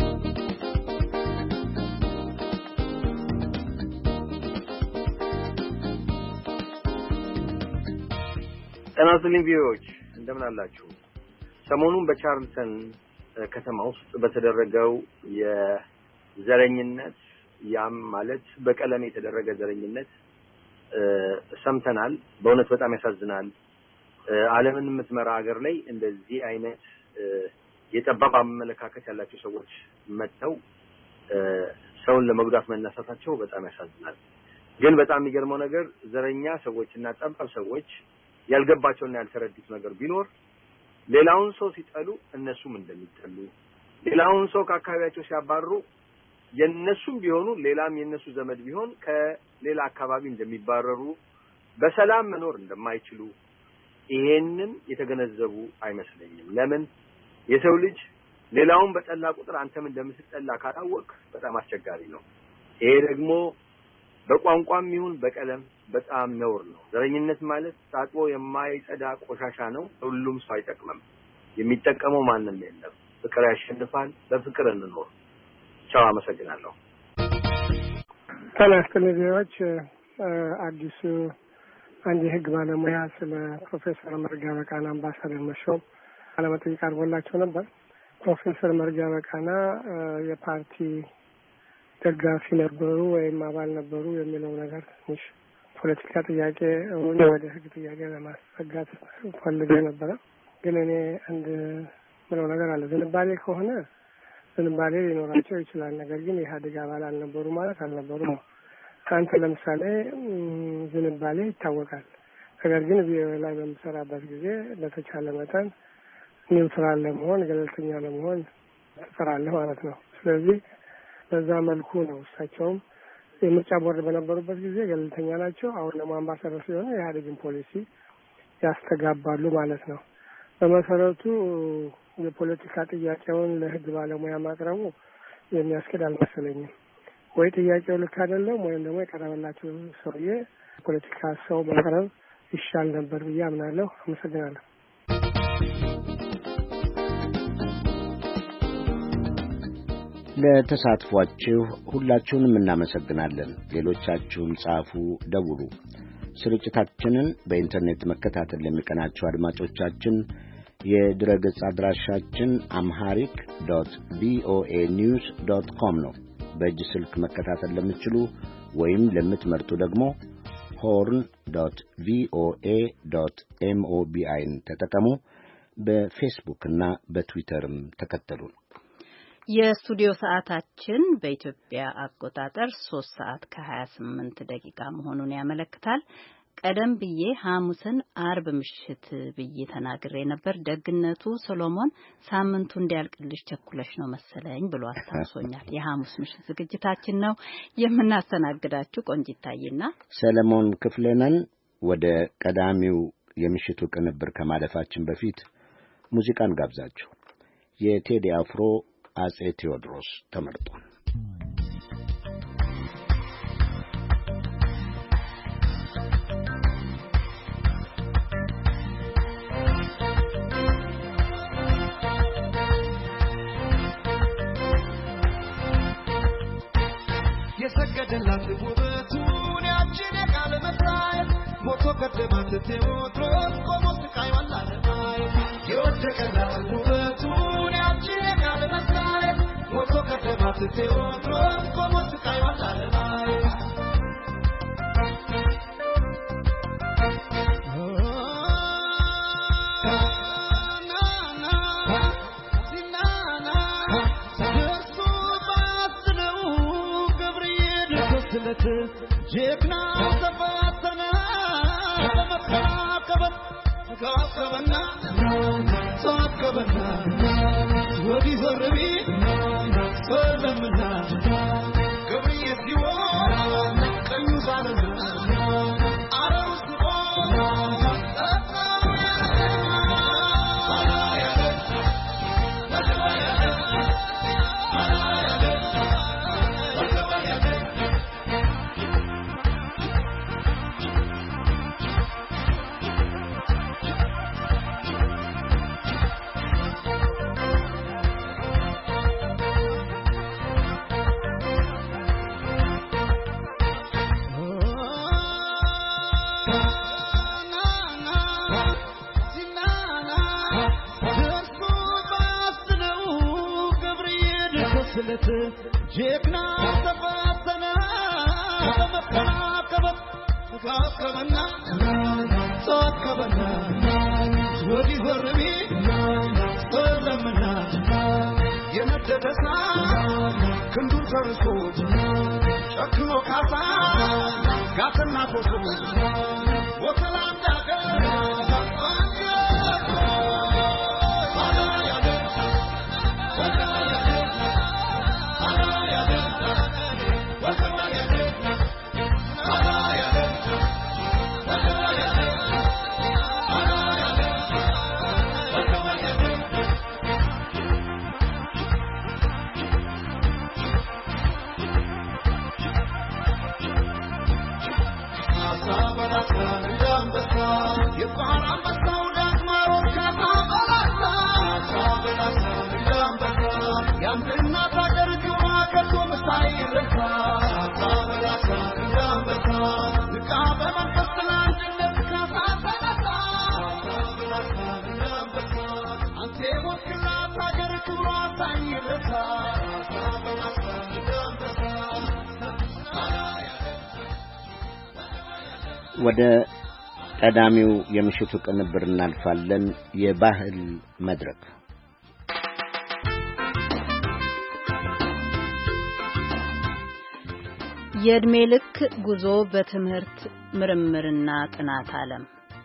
ጤናስልኝ ቪዲዮዎች እንደምን አላችሁ? ሰሞኑን በቻርልተን ከተማ ውስጥ በተደረገው የዘረኝነት ያም ማለት በቀለም የተደረገ ዘረኝነት ሰምተናል። በእውነት በጣም ያሳዝናል። ዓለምን የምትመራ ሀገር ላይ እንደዚህ አይነት የጠባብ አመለካከት ያላቸው ሰዎች መጥተው ሰውን ለመጉዳት መነሳታቸው በጣም ያሳዝናል። ግን በጣም የሚገርመው ነገር ዘረኛ ሰዎችና ጠባብ ሰዎች ያልገባቸውና ያልተረዱት ነገር ቢኖር ሌላውን ሰው ሲጠሉ እነሱም እንደሚጠሉ፣ ሌላውን ሰው ከአካባቢያቸው ሲያባርሩ የነሱም ቢሆኑ ሌላም የነሱ ዘመድ ቢሆን ከሌላ አካባቢ እንደሚባረሩ፣ በሰላም መኖር እንደማይችሉ ይሄንን የተገነዘቡ አይመስለኝም። ለምን የሰው ልጅ ሌላውን በጠላ ቁጥር አንተም እንደምትጠላ ካላወቅ በጣም አስቸጋሪ ነው። ይሄ ደግሞ በቋንቋም ይሁን በቀለም በጣም ነውር ነው። ዘረኝነት ማለት ታጥቦ የማይጸዳ ቆሻሻ ነው። ሁሉም ሰው አይጠቅምም። የሚጠቀመው ማንም የለም። ፍቅር ያሸንፋል። በፍቅር እንኖር። ቻው። አመሰግናለሁ። ተናስተልጆች አዲሱ አንድ የህግ ባለሙያ ስለ ፕሮፌሰር መርጋ በቃና አምባሳደር መሾም አለመጠይቅ አድርጎላቸው ነበር። ፕሮፌሰር መርጋ በቃና የፓርቲ ደጋፊ ነበሩ ወይም አባል ነበሩ የሚለው ነገር ትንሽ ፖለቲካ ጥያቄ ወደ ህግ ጥያቄ ለማስጠጋት ፈልጌ ነበረ። ግን እኔ አንድ ምለው ነገር አለ። ዝንባሌ ከሆነ ዝንባሌ ሊኖራቸው ይችላል። ነገር ግን የኢህአዴግ አባል አልነበሩ ማለት አልነበሩም። አንተ ለምሳሌ ዝንባሌ ይታወቃል። ነገር ግን ቪኦኤ ላይ በምሰራበት ጊዜ በተቻለ መጠን ኒውትራል ለመሆን ገለልተኛ ለመሆን ትሰራለህ ማለት ነው። ስለዚህ በዛ መልኩ ነው። እሳቸውም የምርጫ ቦርድ በነበሩበት ጊዜ ገለልተኛ ናቸው። አሁን ደግሞ አምባሳደር ሲሆኑ የኢህአዴግን ፖሊሲ ያስተጋባሉ ማለት ነው። በመሰረቱ የፖለቲካ ጥያቄውን ለህግ ባለሙያ ማቅረቡ የሚያስኬድ አልመሰለኝም። ወይ ጥያቄው ልክ አይደለም ወይም ደግሞ የቀረበላቸው ሰውዬ ፖለቲካ ሰው ማቅረብ ይሻል ነበር ብዬ አምናለሁ። አመሰግናለሁ። ለተሳትፏችሁ ሁላችሁንም እናመሰግናለን። ሌሎቻችሁም ጻፉ፣ ደውሉ። ስርጭታችንን በኢንተርኔት መከታተል ለሚቀናችሁ አድማጮቻችን የድረገጽ አድራሻችን amharic.voanews.com ነው። በእጅ ስልክ መከታተል ለምትችሉ ወይም ለምትመርጡ ደግሞ horn.voa.mobiን ተጠቀሙ። በፌስቡክ እና በትዊተርም ተከተሉን። የስቱዲዮ ሰዓታችን በኢትዮጵያ አቆጣጠር 3 ሰዓት ከ28 ደቂቃ መሆኑን ያመለክታል። ቀደም ብዬ ሐሙስን አርብ ምሽት ብዬ ተናግሬ ነበር። ደግነቱ ሶሎሞን ሳምንቱ እንዲያልቅልሽ ቸኩለሽ ነው መሰለኝ ብሎ አስታውሶኛል። የሐሙስ ምሽት ዝግጅታችን ነው የምናስተናግዳችሁ ቆንጂት ታይና ሰለሞን ክፍሌ ነን። ወደ ቀዳሚው የምሽቱ ቅንብር ከማለፋችን በፊት ሙዚቃን ጋብዛችሁ የቴዲ አፍሮ አጼ ቴዎድሮስ ተመርጧል። የሰገደላት ውበቱን ያችን የቃል መሳይ ሞቶ ቀደማት ቴዎድሮስ ቆሞ ስቃይ ዋላለማይ የወደቀላት ውበቱን ያችን የቃል መሳይ ሞቶ ቀደማት ቴዎድሮስ ቆሞ ስቃይ ዋላለማይ ጀግና ተፈተና ተመካከበ ተካከበና ተካከበና ወዲ ዘርቢ ሰለምና ገብርዬ ሲሆን ቀኙ ሳለና አረው ሲሆን ጀግና ተፈተነ በመከራከበት ካከበና ተከበና ወዲህ ወርቢ ሰለምና የነደደሳ ክንዱን ተርሶ ጨክኖ ካሳ ጋትና ኮሶ ወተላንዳ ወደ ቀዳሚው የምሽቱ ቅንብር እናልፋለን። የባህል መድረክ የዕድሜ ልክ ጉዞ በትምህርት ምርምርና ጥናት ዓለም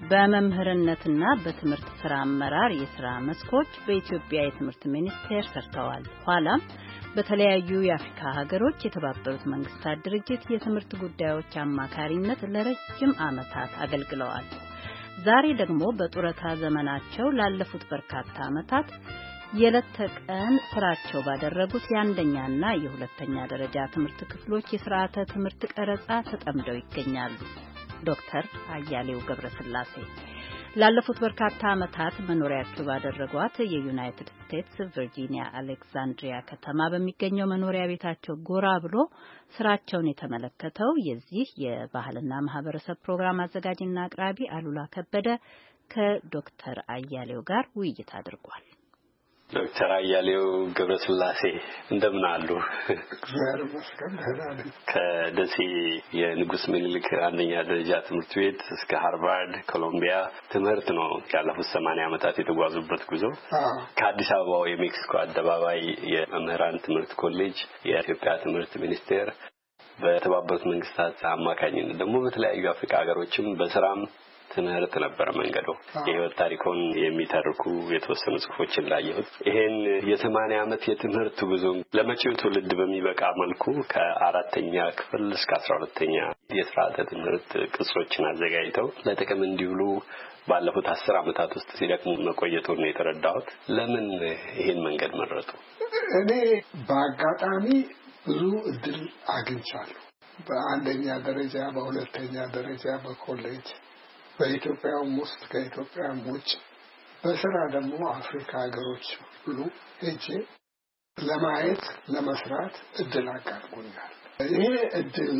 በመምህርነትና በትምህርት ስራ አመራር የሥራ መስኮች በኢትዮጵያ የትምህርት ሚኒስቴር ሰርተዋል። ኋላም በተለያዩ የአፍሪካ ሀገሮች የተባበሩት መንግስታት ድርጅት የትምህርት ጉዳዮች አማካሪነት ለረጅም ዓመታት አገልግለዋል። ዛሬ ደግሞ በጡረታ ዘመናቸው ላለፉት በርካታ ዓመታት የዕለት ተቀን ስራቸው ባደረጉት የአንደኛና የሁለተኛ ደረጃ ትምህርት ክፍሎች የሥርዓተ ትምህርት ቀረጻ ተጠምደው ይገኛሉ። ዶክተር አያሌው ገብረስላሴ ላለፉት በርካታ ዓመታት መኖሪያቸው ባደረጓት የዩናይትድ ስቴትስ ቨርጂኒያ አሌክዛንድሪያ ከተማ በሚገኘው መኖሪያ ቤታቸው ጎራ ብሎ ስራቸውን የተመለከተው የዚህ የባህልና ማህበረሰብ ፕሮግራም አዘጋጅና አቅራቢ አሉላ ከበደ ከዶክተር አያሌው ጋር ውይይት አድርጓል። ዶክተር አያሌው ገብረስላሴ እንደምን አሉ? እግዚአብሔር ይመስገን ደህና ነኝ። ከደሴ የንጉስ ምኒልክ አንደኛ ደረጃ ትምህርት ቤት እስከ ሃርቫርድ ኮሎምቢያ ትምህርት ነው ያለፉት 80 ዓመታት የተጓዙበት ጉዞ። ከአዲስ አበባው የሜክሲኮ አደባባይ የመምህራን ትምህርት ኮሌጅ የኢትዮጵያ ትምህርት ሚኒስቴር በተባበሩት መንግስታት አማካኝነት ደግሞ በተለያዩ አፍሪካ ሀገሮችም በስራም ትምህርት ነበር መንገዱ። የህይወት ታሪኮን የሚተርኩ የተወሰኑ ጽሁፎችን ላየሁት። ይሄን የ80 ዓመት የትምህርት ጉዞ ለመጪው ትውልድ በሚበቃ መልኩ ከአራተኛ ክፍል እስከ 12ኛ የሥርዓተ ትምህርት ቅጾችን አዘጋጅተው ለጥቅም እንዲውሉ ባለፉት 10 ዓመታት ውስጥ ሲደክሙ መቆየቱን ነው የተረዳሁት። ለምን ይሄን መንገድ መረጡ? እኔ በአጋጣሚ ብዙ እድል አግኝቻለሁ። በአንደኛ ደረጃ፣ በሁለተኛ ደረጃ በኮሌጅ በኢትዮጵያም ውስጥ ከኢትዮጵያም ውጭ በስራ ደግሞ አፍሪካ ሀገሮች ሁሉ ሄጄ ለማየት ለመስራት እድል አጋጥሞኛል። ይሄ እድል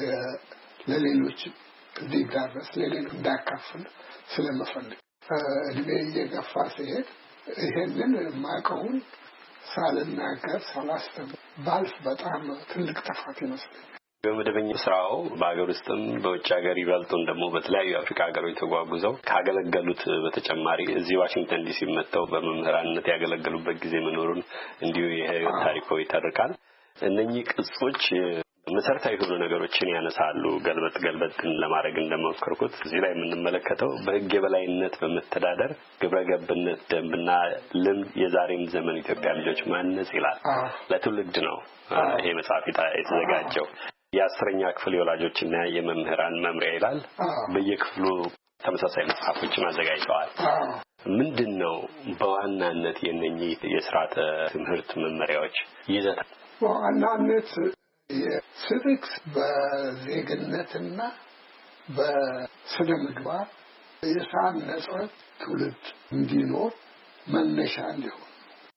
ለሌሎች እንዲዳረስ ለሌሎች እንዳካፍል ስለምፈልግ እድሜ እየገፋ ሲሄድ ይሄንን ማቀውን ሳልናገር ሳላስተምር ባልፍ በጣም ትልቅ ጥፋት ይመስለኛል። በመደበኛ ስራው በአገር ውስጥም በውጭ ሀገር ይበልጡን ደግሞ በተለያዩ አፍሪካ ሀገሮች ተጓጉዘው ካገለገሉት በተጨማሪ እዚህ ዋሽንግተን ዲሲ መጥተው በመምህራንነት ያገለገሉበት ጊዜ መኖሩን እንዲሁ የህይወት ታሪኮ ይተርካል። እነኚህ ቅጾች መሰረታዊ የሆኑ ነገሮችን ያነሳሉ። ገልበጥን ለማድረግ እንደሞከርኩት እዚህ ላይ የምንመለከተው በህግ የበላይነት በመተዳደር ግብረገብነት ደንብና ልምድ የዛሬን ዘመን ኢትዮጵያ ልጆች ማነጽ ይላል። ለትውልድ ነው ይሄ መጽሐፍ የተዘጋጀው። የ10ኛ ክፍል የወላጆችና የመምህራን መምሪያ ይላል። በየክፍሉ ተመሳሳይ መጽሐፎችን አዘጋጅተዋል። ምንድነው በዋናነት የነኚህ የሥርዓተ ትምህርት መመሪያዎች ይዘት? በዋናነት የሲቪክስ በዜግነትና በስነ ምግባር የታነጸ ትውልድ እንዲኖር መነሻ እንዲሆን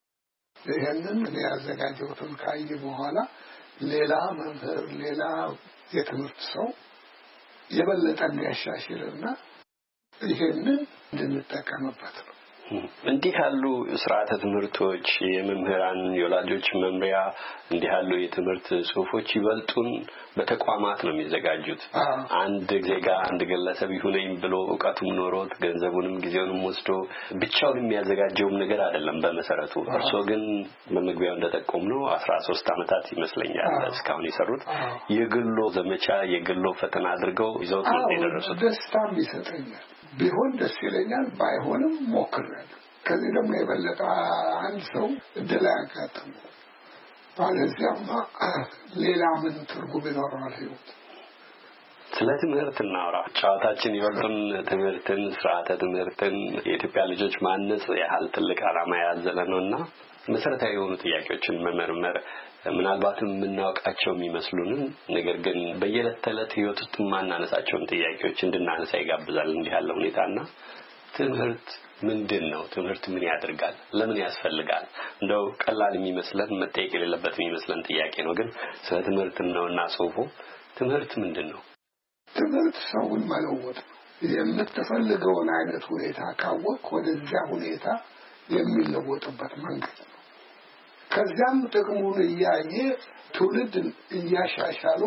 ይሄንን እኔ ያዘጋጀሁትን ካየ በኋላ ሌላ መምህር ሌላ የትምህርት ሰው የበለጠ የሚያሻሽልና ይሄንን እንድንጠቀምበት ነው። እንዲህ ያሉ ስርዓተ ትምህርቶች የመምህራን የወላጆች መምሪያ እንዲህ ያሉ የትምህርት ጽሁፎች ይበልጡን በተቋማት ነው የሚዘጋጁት። አንድ ዜጋ አንድ ግለሰብ ይሁነኝ ብሎ ዕውቀቱም ኖሮት ገንዘቡንም ጊዜውንም ወስዶ ብቻውን የሚያዘጋጀው ነገር አይደለም በመሰረቱ። እርሶ ግን በመግቢያው እንደጠቆምነው 13 አመታት ይመስለኛል እስካሁን የሰሩት የግሎ ዘመቻ የግሎ ፈተና አድርገው ይዘው ነው የደረሱት። ደስታም ይሰጠኛል። ቢሆን ደስ ይለኛል፣ ባይሆንም ሞክሬያለሁ። ከዚህ ደግሞ የበለጠ አንድ ሰው እድል ያጋጥመው ባለዚያማ ሌላ ምን ትርጉም ይኖረዋል ህይወት? ስለ ትምህርት እናውራ። ጨዋታችን ይበልጡን ትምህርትን ስርዓተ ትምህርትን የኢትዮጵያ ልጆች ማነጽ ያህል ትልቅ ዓላማ ያዘለ ነውና መሰረታዊ የሆኑ ጥያቄዎችን መመርመር ምናልባትም የምናውቃቸው የሚመስሉንን ነገር ግን በየዕለት ተዕለት ህይወት ውስጥ ማናነሳቸውን ጥያቄዎች እንድናነሳ ይጋብዛል እንዲህ ያለ ሁኔታና ትምህርት ምንድነው? ትምህርት ምን ያደርጋል? ለምን ያስፈልጋል? እንደው ቀላል የሚመስለን መጠየቅ የሌለበት የሚመስለን ጥያቄ ነው። ግን ስለ ትምህርት ነውና ጽሁፉ ትምህርት ምንድነው? ትምህርት ሰውን መለወጥ ነው። የምትፈልገውን አይነት ሁኔታ ካወቅ ወደዚያ ሁኔታ የሚለወጥበት መንገድ ነው። ከዚያም ጥቅሙን እያየ ትውልድ እያሻሻሉ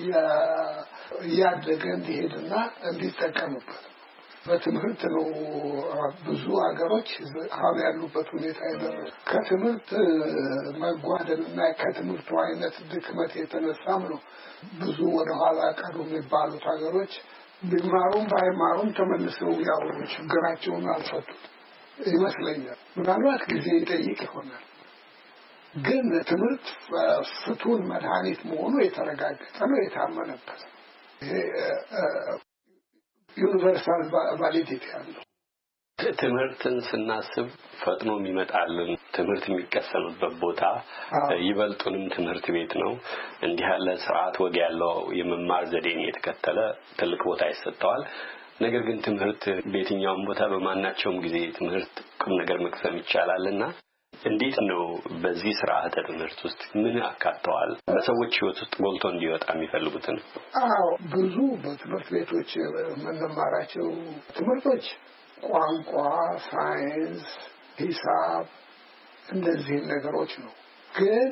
እያደገ እንዲሄድና እንዲጠቀምበት በትምህርት ነው ብዙ ሀገሮች አሁን ያሉበት ሁኔታ የደረሱ። ከትምህርት መጓደልና ከትምህርቱ አይነት ድክመት የተነሳም ነው ብዙ ወደ ኋላ ቀሩ የሚባሉት ሀገሮች ቢማሩም ባይማሩም ተመልሰው ያው ችግራቸውን አልፈቱት ይመስለኛል። ምናልባት ጊዜ ይጠይቅ ይሆናል። ግን ትምህርት ፍቱን መድኃኒት መሆኑ የተረጋገጠ ነው፣ የታመነበት ዩኒቨርሳል ቫሊዲቲ ያለው። ትምህርትን ስናስብ ፈጥኖ የሚመጣልን ትምህርት የሚቀሰምበት ቦታ ይበልጡንም ትምህርት ቤት ነው። እንዲህ ያለ ስርዓት ወግ ያለው የመማር ዘዴን የተከተለ ትልቅ ቦታ ይሰጠዋል። ነገር ግን ትምህርት በየትኛውም ቦታ በማናቸውም ጊዜ ትምህርት ቁም ነገር መቅሰም ይቻላልና እንዴት ነው በዚህ ስርዓተ ትምህርት ውስጥ ምን አካተዋል? በሰዎች ህይወት ውስጥ ጎልቶ እንዲወጣ የሚፈልጉትን? ብዙ በትምህርት ቤቶች የምንማራቸው ትምህርቶች ቋንቋ፣ ሳይንስ፣ ሂሳብ እንደዚህ ነገሮች ነው። ግን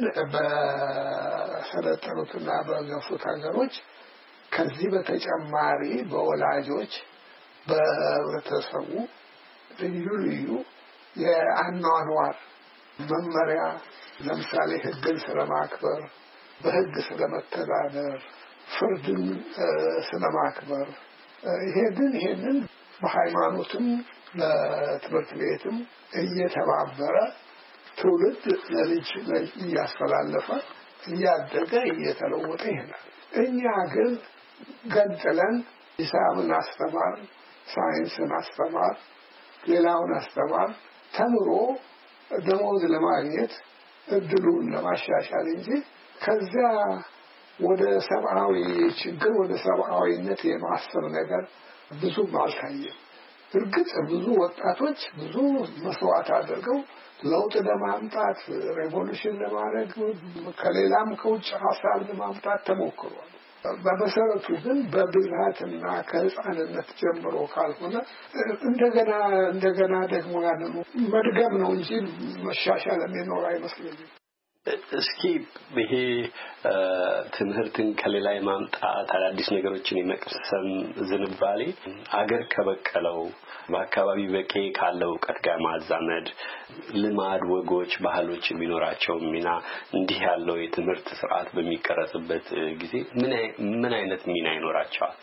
በሰለጠኑትና በገፉት ሀገሮች ከዚህ በተጨማሪ በወላጆች በህብረተሰቡ ልዩ ልዩ የአኗኗር መመሪያ ለምሳሌ ህግን ስለማክበር፣ በህግ ስለመተዳደር፣ ፍርድን ስለማክበር ይሄንን በሃይማኖትም ለትምህርት ቤትም እየተባበረ ትውልድ ለልጅ እያስተላለፈ እያደገ እየተለወጠ ይሄዳል። እኛ ግን ገንጥለን ሂሳብን አስተማር፣ ሳይንስን አስተማር፣ ሌላውን አስተማር ተምሮ ደሞዝ ለማግኘት እድሉን ለማሻሻል እንጂ ከዚያ ወደ ሰብአዊ ችግር ወደ ሰብአዊነት የማሰብ ነገር ብዙም አልታየም። እርግጥ ብዙ ወጣቶች ብዙ መስዋዕት አድርገው ለውጥ ለማምጣት ሬቮሉሽን ለማድረግ ከሌላም ከውጭ ሀሳብ ለማምጣት ተሞክሯል። በመሰረቱ ግን በብልሃትና ከህፃንነት ጀምሮ ካልሆነ እንደገና ደግሞ ያንኑ መድገም ነው እንጂ መሻሻል የሚኖር አይመስለኝም። እስኪ ይሄ ትምህርትን ከሌላ የማምጣት አዳዲስ ነገሮችን የመቅሰም ዝንባሌ አገር ከበቀለው በአካባቢ በቂ ካለው ዕውቀት ጋር ማዛመድ ልማድ፣ ወጎች፣ ባህሎች የሚኖራቸው ሚና እንዲህ ያለው የትምህርት ስርዓት በሚቀረጽበት ጊዜ ምን አይነት ሚና ይኖራቸዋል?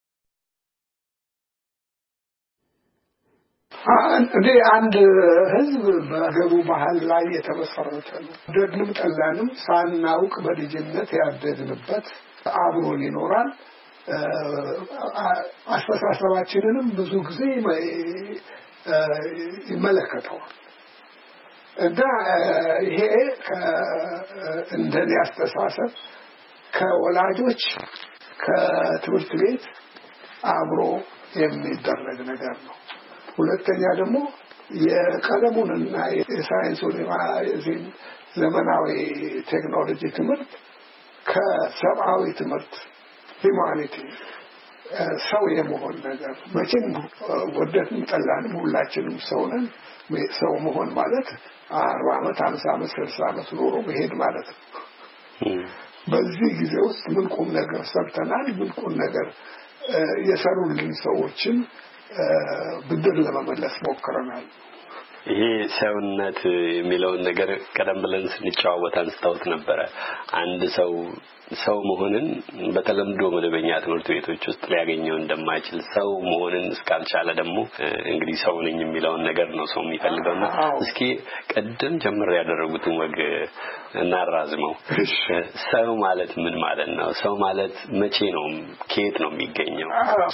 አንድ ህዝብ በሀገሩ ባህል ላይ የተመሰረተ ነው። ደግሞም ጠላንም ሳናውቅ በልጅነት ያደግንበት አብሮን ይኖራል። አስተሳሰባችንንም ብዙ ጊዜ ይመለከተዋል እና ይሄ እንደኔ አስተሳሰብ ከወላጆች ከትምህርት ቤት አብሮ የሚደረግ ነገር ነው። ሁለተኛ ደግሞ የቀለሙንና የሳይንሱን የዚህ ዘመናዊ ቴክኖሎጂ ትምህርት ከሰብአዊ ትምህርት ሂዩማኒቲ ሰው የመሆን ነገር መቼም ወደድን ጠላንም ሁላችንም ሰው ነን። ሰው መሆን ማለት 40 ዓመት 50 ዓመት 60 ዓመት ኖሮ መሄድ ማለት ነው። በዚህ ጊዜ ውስጥ ምን ቁም ነገር ሰርተናል? ምን ቁም ነገር የሰሩልን ሰዎችን ብድር ለመመለስ ሞክረናል? ይሄ ሰውነት የሚለውን ነገር ቀደም ብለን ስንጫወት አንስተውት ነበረ። አንድ ሰው መሆንን በተለምዶ መደበኛ ትምህርት ቤቶች ውስጥ ሊያገኘው እንደማይችል ሰው መሆንን እስካልቻለ ደግሞ እንግዲህ ሰው ነኝ የሚለውን ነገር ነው ሰው የሚፈልገውና እስኪ ቀደም ጀምር ያደረጉትን ወግ እናራዝመው። ሰው ማለት ምን ማለት ነው? ሰው ማለት መቼ ነው? ከየት ነው የሚገኘው?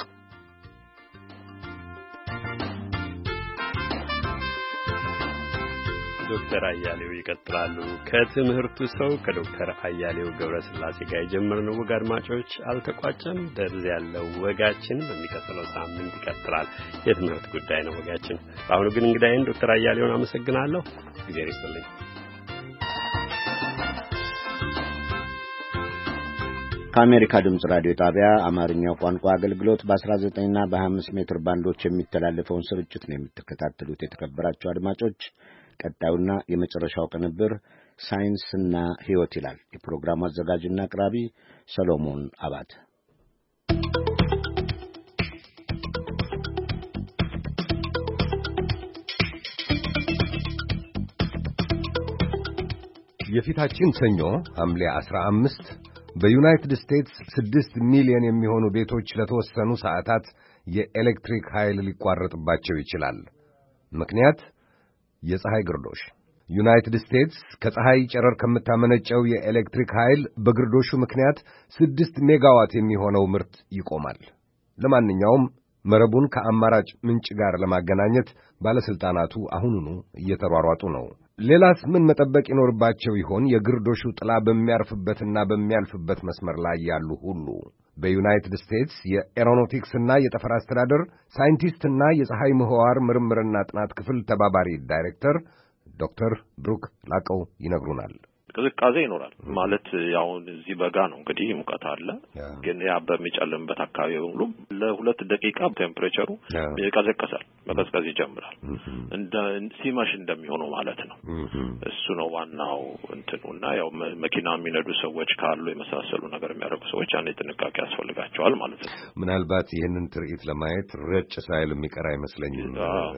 ዶክተር አያሌው ይቀጥላሉ። ከትምህርቱ ሰው ከዶክተር አያሌው ገብረስላሴ ጋር የጀመርነው ወግ አድማጮች አልተቋጨም። ደርዝ ያለው ወጋችን በሚቀጥለው ሳምንት ይቀጥላል። የትምህርት ጉዳይ ነው ወጋችን። አሁን ግን እንግዳዬን ዶክተር አያሌውን አመሰግናለሁ። እግዚአብሔር ይስጥልኝ። ከአሜሪካ ድምፅ ራዲዮ ጣቢያ አማርኛው ቋንቋ አገልግሎት በ19 እና በ25 ሜትር ባንዶች የሚተላለፈውን ስርጭት ነው የምትከታተሉት። የተከበራችሁ አድማጮች ቀጣዩና የመጨረሻው ቅንብር ሳይንስና ሕይወት ይላል። የፕሮግራሙ አዘጋጅና አቅራቢ ሰሎሞን አባተ። የፊታችን ሰኞ ሐምሌ 15 በዩናይትድ ስቴትስ 6 ሚሊዮን የሚሆኑ ቤቶች ለተወሰኑ ሰዓታት የኤሌክትሪክ ኃይል ሊቋረጥባቸው ይችላል። ምክንያት የፀሐይ ግርዶሽ። ዩናይትድ ስቴትስ ከፀሐይ ጨረር ከምታመነጨው የኤሌክትሪክ ኃይል በግርዶሹ ምክንያት 6 ሜጋዋት የሚሆነው ምርት ይቆማል። ለማንኛውም መረቡን ከአማራጭ ምንጭ ጋር ለማገናኘት ባለስልጣናቱ አሁኑኑ እየተሯሯጡ ነው። ሌላስ ምን መጠበቅ ይኖርባቸው ይሆን? የግርዶሹ ጥላ በሚያርፍበትና በሚያልፍበት መስመር ላይ ያሉ ሁሉ በዩናይትድ ስቴትስ የኤሮኖቲክስና የጠፈር አስተዳደር ሳይንቲስትና የፀሐይ ምህዋር ምርምርና ጥናት ክፍል ተባባሪ ዳይሬክተር ዶክተር ብሩክ ላቀው ይነግሩናል። ቅዝቃዜ ይኖራል ማለት ያው እዚህ በጋ ነው እንግዲህ ሙቀት አለ፣ ግን ያ በሚጨልምበት አካባቢ ሁሉ ለ2 ደቂቃ ቴምፕሬቸሩ ይቀዘቅዛል፣ መቀዝቀዝ ይጀምራል። እንደ ሲመሽ እንደሚሆነው ማለት ነው። እሱ ነው ዋናው እንትኑና ያው መኪና የሚነዱ ሰዎች ካሉ የመሳሰሉ ነገር የሚያደርጉ ሰዎች አንዴ ጥንቃቄ ያስፈልጋቸዋል ማለት ነው። ምናልባት ይህንን ትርኢት ለማየት ረጭ ሳይል የሚቀር አይመስለኝም።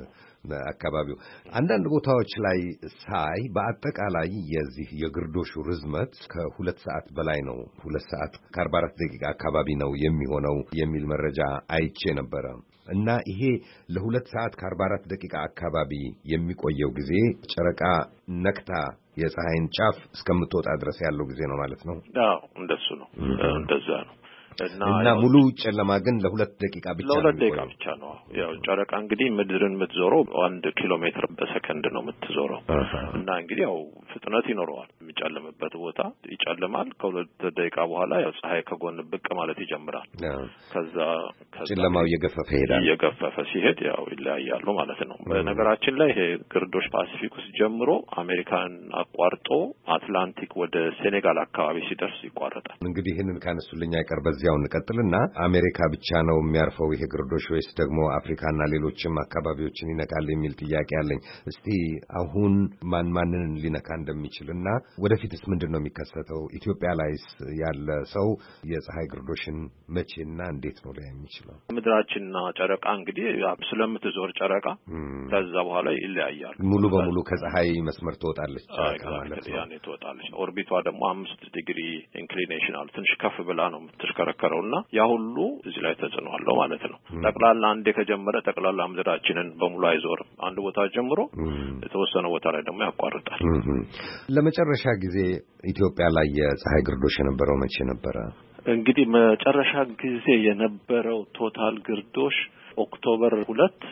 አካባቢው አንዳንድ ቦታዎች ላይ ሳይ በአጠቃላይ የዚህ የግርዶሹ ርዝመት ከ2 ሰዓት በላይ ነው። 2 ሰዓት ከ44 ደቂቃ አካባቢ ነው የሚሆነው የሚል መረጃ አይቼ ነበረ። እና ይሄ ለ2 ሰዓት ከ44 ደቂቃ አካባቢ የሚቆየው ጊዜ ጨረቃ ነክታ የፀሐይን ጫፍ እስከምትወጣ ድረስ ያለው ጊዜ ነው ማለት ነው። አዎ እንደሱ ነው። እንደዛ ነው። እና ሙሉ ጨለማ ግን ለ2 ደቂቃ ብቻ ነው። ለ2 ደቂቃ ብቻ ነው። ያው ጨረቃ እንግዲህ ምድርን የምትዞረው 1 ኪሎ ሜትር በሰከንድ ነው የምትዞረው። እና እንግዲህ ያው ፍጥነት ይኖረዋል። የሚጨልምበት ቦታ ይጨልማል። ከ2 ደቂቃ በኋላ ያው ፀሐይ ከጎን ብቅ ማለት ይጀምራል። ከዛ ጨለማው እየገፈፈ ይሄዳል። እየገፈፈ ሲሄድ ያው ይለያያሉ ማለት ነው። በነገራችን ላይ ይሄ ግርዶሽ ፓሲፊክ ውስጥ ጀምሮ አሜሪካን አቋርጦ አትላንቲክ ወደ ሴኔጋል አካባቢ ሲደርስ ይቋረጣል። እንግዲህ ይህንን ካነሱልኝ አይቀር በዚያው እንቀጥልና አሜሪካ ብቻ ነው የሚያርፈው ይሄ ግርዶሽ ወይስ ደግሞ አፍሪካና ሌሎችም አካባቢዎችን ይነካል የሚል ጥያቄ አለኝ። እስቲ አሁን ማንን ሊነካ እንደሚችልና ወደፊትስ ምንድነው የሚከሰተው? ኢትዮጵያ ላይስ ያለ ሰው የፀሐይ ግርዶሽን መቼና እንዴት ነው ላይ የሚችለው? ምድራችንና ጨረቃ እንግዲህ ስለምትዞር ጨረቃ ከዛ በኋላ ይለያያሉ። ሙሉ በሙሉ ከፀሐይ መስመር ትወጣለች ጨረቃ ማለት ነው። ያኔ ትወጣለች። ኦርቢቷ ደግሞ 5 ዲግሪ ኢንክሊኔሽን አለ። ትንሽ ከፍ ብላ ነው የምትሽከረከረውና ያ ሁሉ እዚህ ላይ ተጽዕኖ አለው ማለት ነው። ጠቅላላ አንዴ ከጀመረ ጠቅላላ ምድራችንን በሙሉ አይዞርም። አንድ ቦታ ጀምሮ የተወሰነ ቦታ ላይ ደግሞ ያቋርጣል። ለመጨረሻ ጊዜ ኢትዮጵያ ላይ የፀሐይ ግርዶሽ የነበረው መቼ ነበረ? እንግዲህ መጨረሻ ጊዜ የነበረው ቶታል ግርዶሽ ኦክቶበር 2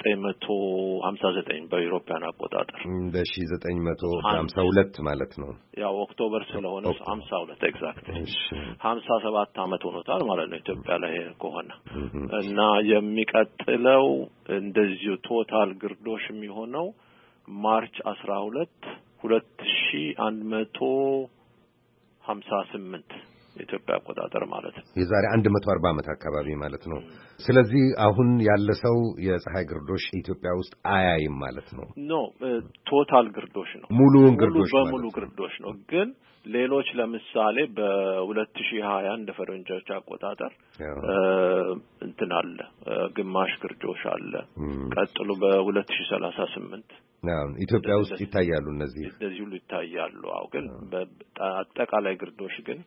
1959 በኢሮፒያን አቆጣጠር በ1952 ማለት ነው። ያው ኦክቶበር ስለሆነ 52 ኤግዛክት 57 ዓመት ሆኖታል ማለት ነው ኢትዮጵያ ላይ ከሆነ እና የሚቀጥለው እንደዚሁ ቶታል ግርዶሽ የሚሆነው ማርች 12 2158 የኢትዮጵያ አቆጣጠር ማለት ነው። የዛሬ 140 ዓመት አካባቢ ማለት ነው። ስለዚህ አሁን ያለ ሰው የፀሐይ ግርዶሽ ኢትዮጵያ ውስጥ አያይም ማለት ነው። ኖ ቶታል ግርዶሽ ነው። ሙሉውን ግርዶሽ ማለት ነው። በሙሉ ግርዶሽ ነው። ግን ሌሎች ለምሳሌ በ2020 እንደ ፈረንጆች አቆጣጠር እንትን አለ ግማሽ ግርዶሽ አለ። ቀጥሎ በ2038 ኢትዮጵያ ውስጥ ይታያሉ እነዚህ ሁሉ ይታያሉ። አው ግን በአጠቃላይ ግርዶሽ ግን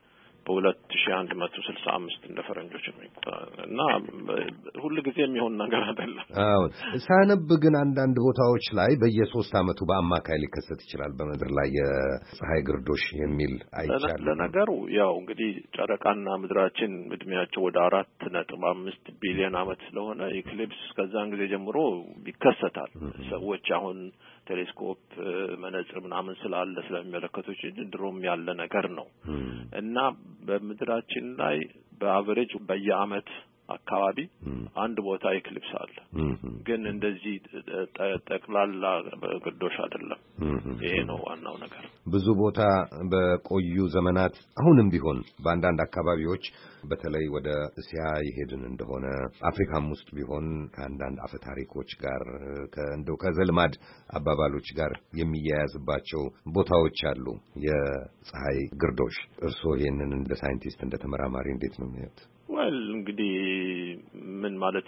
በ2165 እንደ ፈረንጆች ነው እና ሁሉ ጊዜ የሚሆን ነገር አይደለም። አዎ ሳነብ ግን አንዳንድ ቦታዎች ላይ በየ3 ዓመቱ በአማካይ ሊከሰት ይችላል በመድር ላይ የፀሐይ ግርዶሽ የሚል አይቻልም። ለነገሩ ያው እንግዲህ ጨረቃና ምድራችን እድሜያቸው ወደ 4.5 ቢሊዮን ዓመት ስለሆነ ኢክሊፕስ ከዛን ጊዜ ጀምሮ ይከሰታል። ሰዎች አሁን ቴሌስኮፕ መነጽር ምናምን ስላለ ስለሚመለከቱት ድሮም ያለ ነገር ነው እና በምድራችን ላይ በአቨሬጅ በየአመት አካባቢ አንድ ቦታ ኢክሊፕስ አለ። ግን እንደዚህ ጠቅላላ ግርዶሽ አይደለም። ይሄ ነው ዋናው ነገር። ብዙ ቦታ በቆዩ ዘመናት አሁንም ቢሆን በአንዳንድ አካባቢዎች በተለይ ወደ እስያ ይሄድን እንደሆነ አፍሪካም ውስጥ ቢሆን ከአንዳንድ አፈ ታሪኮች ጋር እንደው ከዘልማድ አባባሎች ጋር የሚያያዝባቸው ቦታዎች አሉ የፀሐይ ግርዶሽ። እርስዎ ይሄንን እንደ ሳይንቲስት እንደ ተመራማሪ እንዴት ነው የሚያዩት? እንግዲህ ምን ማለት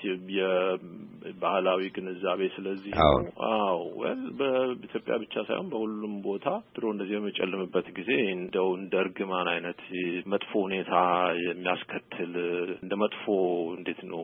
የባህላዊ ግንዛቤ ስለዚህ በኢትዮጵያ ብቻ ሳይሆን በሁሉም ቦታ ድሮ እንደዚህ የሚጨልምበት ጊዜ እንደው እንደ እርግማን አይነት መጥፎ ሁኔታ የሚያስከትል እንደ መጥፎ እንዴት ነው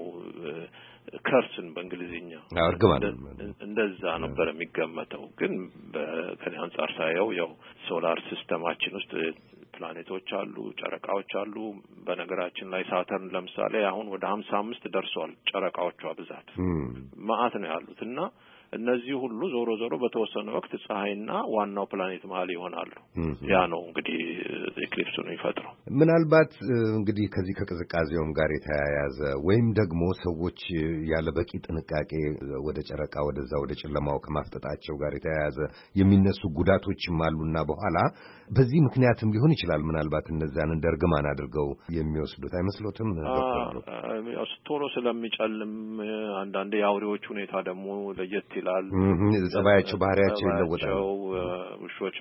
ከርስን በእንግሊዝኛ እርግማን እንደዛ ነበር የሚገመተው። ግን ከኔ አንጻር ሳየው ያው ሶላር ሲስተማችን ውስጥ ፕላኔቶች አሉ፣ ጨረቃዎች አሉ። በነገራችን ላይ ሳተርን ለምሳሌ አሁን ወደ 55 ደርሷል ጨረቃዎቿ ብዛት ማአት ነው ያሉት እና እነዚህ ሁሉ ዞሮ ዞሮ በተወሰነ ወቅት ፀሐይና ዋናው ፕላኔት መሀል ይሆናሉ። ያ ነው እንግዲህ ኢክሊፕሱን ይፈጥረው። ምናልባት እንግዲህ ከዚህ ከቅዝቃዜውም ጋር የተያያዘ ወይም ደግሞ ሰዎች ያለ በቂ ጥንቃቄ ወደ ጨረቃ ወደዛ ወደ ጨለማው ከማፍጠጣቸው ጋር የተያያዘ የሚነሱ ጉዳቶችም አሉና በኋላ በዚህ ምክንያትም ሊሆን ይችላል ምናልባት እነዛን እንደ እርግማን አድርገው የሚወስዱት አይመስሎትም? ቶሎ ስለሚጨልም አንዳንዴ የአውሬዎች ሁኔታ ደግሞ ለየት ይላል። ጸባያቸው ባህሪያቸው ይለወጣል። ውሾች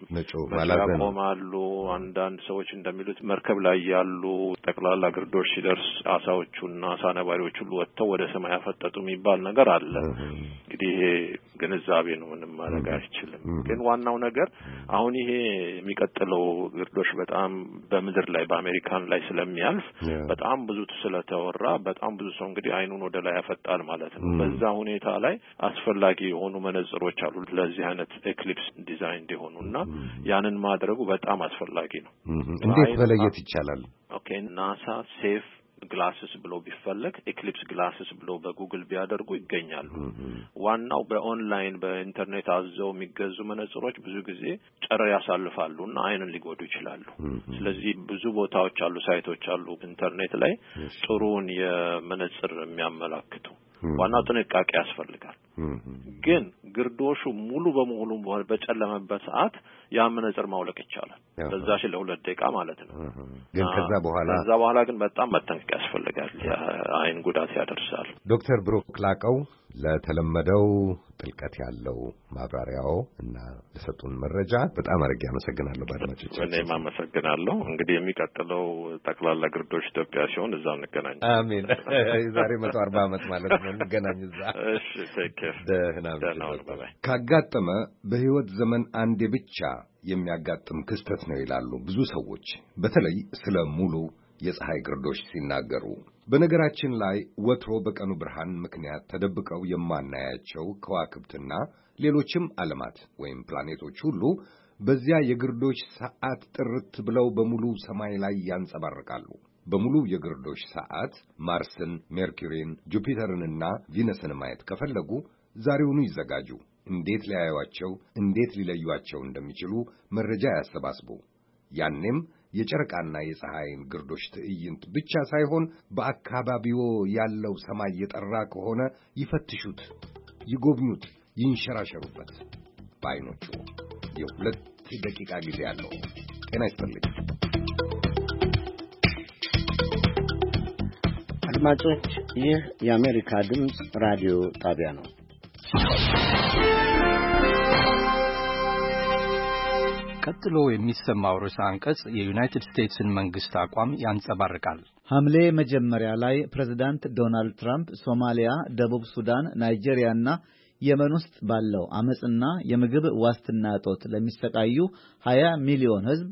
ያቆማሉ። አንዳንድ ሰዎች እንደሚሉት መርከብ ላይ ያሉ ጠቅላላ ግርዶሽ ሲደርስ አሳዎቹና አሳ ነባሪዎች ሁሉ ወጥተው ወደ ሰማይ ያፈጠጡ የሚባል ነገር አለ። እንግዲህ ይሄ ግንዛቤ ነው፣ ምንም ማድረግ አይችልም። ግን ዋናው ነገር አሁን ይሄ የሚቀጥለው ግርዶሽ በጣም በምድር ላይ በአሜሪካን ላይ ስለሚያልፍ በጣም ብዙ ስለተወራ በጣም ብዙ ሰው እንግዲህ አይኑን ወደ ላይ ያፈጣል ማለት ነው። በዛ ሁኔታ ላይ አስፈላጊ የሆኑ መነጽሮች አሉ ለዚህ አይነት ኤክሊፕስ ዲዛይን እንዲሆኑና ያንን ማድረጉ በጣም አስፈላጊ ነው። እንዴት መለየት ይቻላል? ኦኬ ናሳ ሴፍ ግላስስ ብሎ ቢፈለግ ኤክሊፕስ ግላስስ ብሎ በጉግል ቢያደርጉ ይገኛሉ። ዋናው በኦንላይን በኢንተርኔት አዘው የሚገዙ መነጽሮች ብዙ ጊዜ ጨረር ያሳልፋሉና አይንን ሊጎዱ ይችላሉ። ስለዚህ ብዙ ቦታዎች አሉ፣ ሳይቶች አሉ ኢንተርኔት ላይ ጥሩን የመነጽር የሚያመላክቱ። ዋናው ጥንቃቄ ያስፈልጋል። ግን ግርዶሹ ሙሉ በሙሉ በጨለመበት ሰዓት ያ መነጽር ማውለቅ ይቻላል። በዛሽ ለ2 ደቂቃ ማለት ነው። ግን ከዛ በኋላ ግን በጣም መጠንቀቅ ያስፈልጋል። የአይን ጉዳት ያደርሳል። ዶክተር ብሩክ ላቀው ለተለመደው ጥልቀት ያለው ማብራሪያው እና ለሰጡን መረጃ በጣም አድርጌ አመሰግናለሁ። ባድማጮች እኔም አመሰግናለሁ። እንግዲህ የሚቀጥለው ጠቅላላ ግርዶሽ ኢትዮጵያ ሲሆን እዛው እንገናኝ። አሜን። የዛሬ 140 ዓመት ማለት ነው እንገናኝ እዛ። እሺ ቴክ ኬር። ደህና ካጋጠመ በህይወት ዘመን አንዴ ብቻ የሚያጋጥም ክስተት ነው ይላሉ ብዙ ሰዎች፣ በተለይ ስለ ሙሉ የፀሐይ ግርዶሽ ሲናገሩ። በነገራችን ላይ ወትሮ በቀኑ ብርሃን ምክንያት ተደብቀው የማናያቸው ከዋክብትና ሌሎችም ዓለማት ወይም ፕላኔቶች ሁሉ በዚያ የግርዶሽ ሰዓት ጥርት ብለው በሙሉ ሰማይ ላይ ያንጸባርቃሉ። በሙሉ የግርዶሽ ሰዓት ማርስን፣ ሜርኩሪን፣ ጁፒተርንና ቪነስን ማየት ከፈለጉ ዛሬውኑ ይዘጋጁ። እንዴት ሊያዩዋቸው፣ እንዴት ሊለዩዋቸው እንደሚችሉ መረጃ ያሰባስቡ። ያኔም የጨረቃና የፀሐይን ግርዶሽ ትዕይንት ብቻ ሳይሆን በአካባቢዎ ያለው ሰማይ የጠራ ከሆነ ይፈትሹት፣ ይጎብኙት፣ ይንሸራሸሩበት። በዓይኖቹ የ2 ደቂቃ ጊዜ አለው። ጤና ይስጥልኝ። አድማጮች ይህ የአሜሪካ ድምፅ ራዲዮ ጣቢያ ነው። ቀጥሎ የሚሰማው ርዕሰ አንቀጽ የዩናይትድ ስቴትስን መንግስት አቋም ያንጸባርቃል። ሐምሌ መጀመሪያ ላይ ፕሬዝዳንት ዶናልድ ትራምፕ ሶማሊያ፣ ደቡብ ሱዳን፣ ናይጄሪያና የመን ውስጥ ባለው አመጽና የምግብ ዋስትና እጦት ለሚሰቃዩ 20 ሚሊዮን ሕዝብ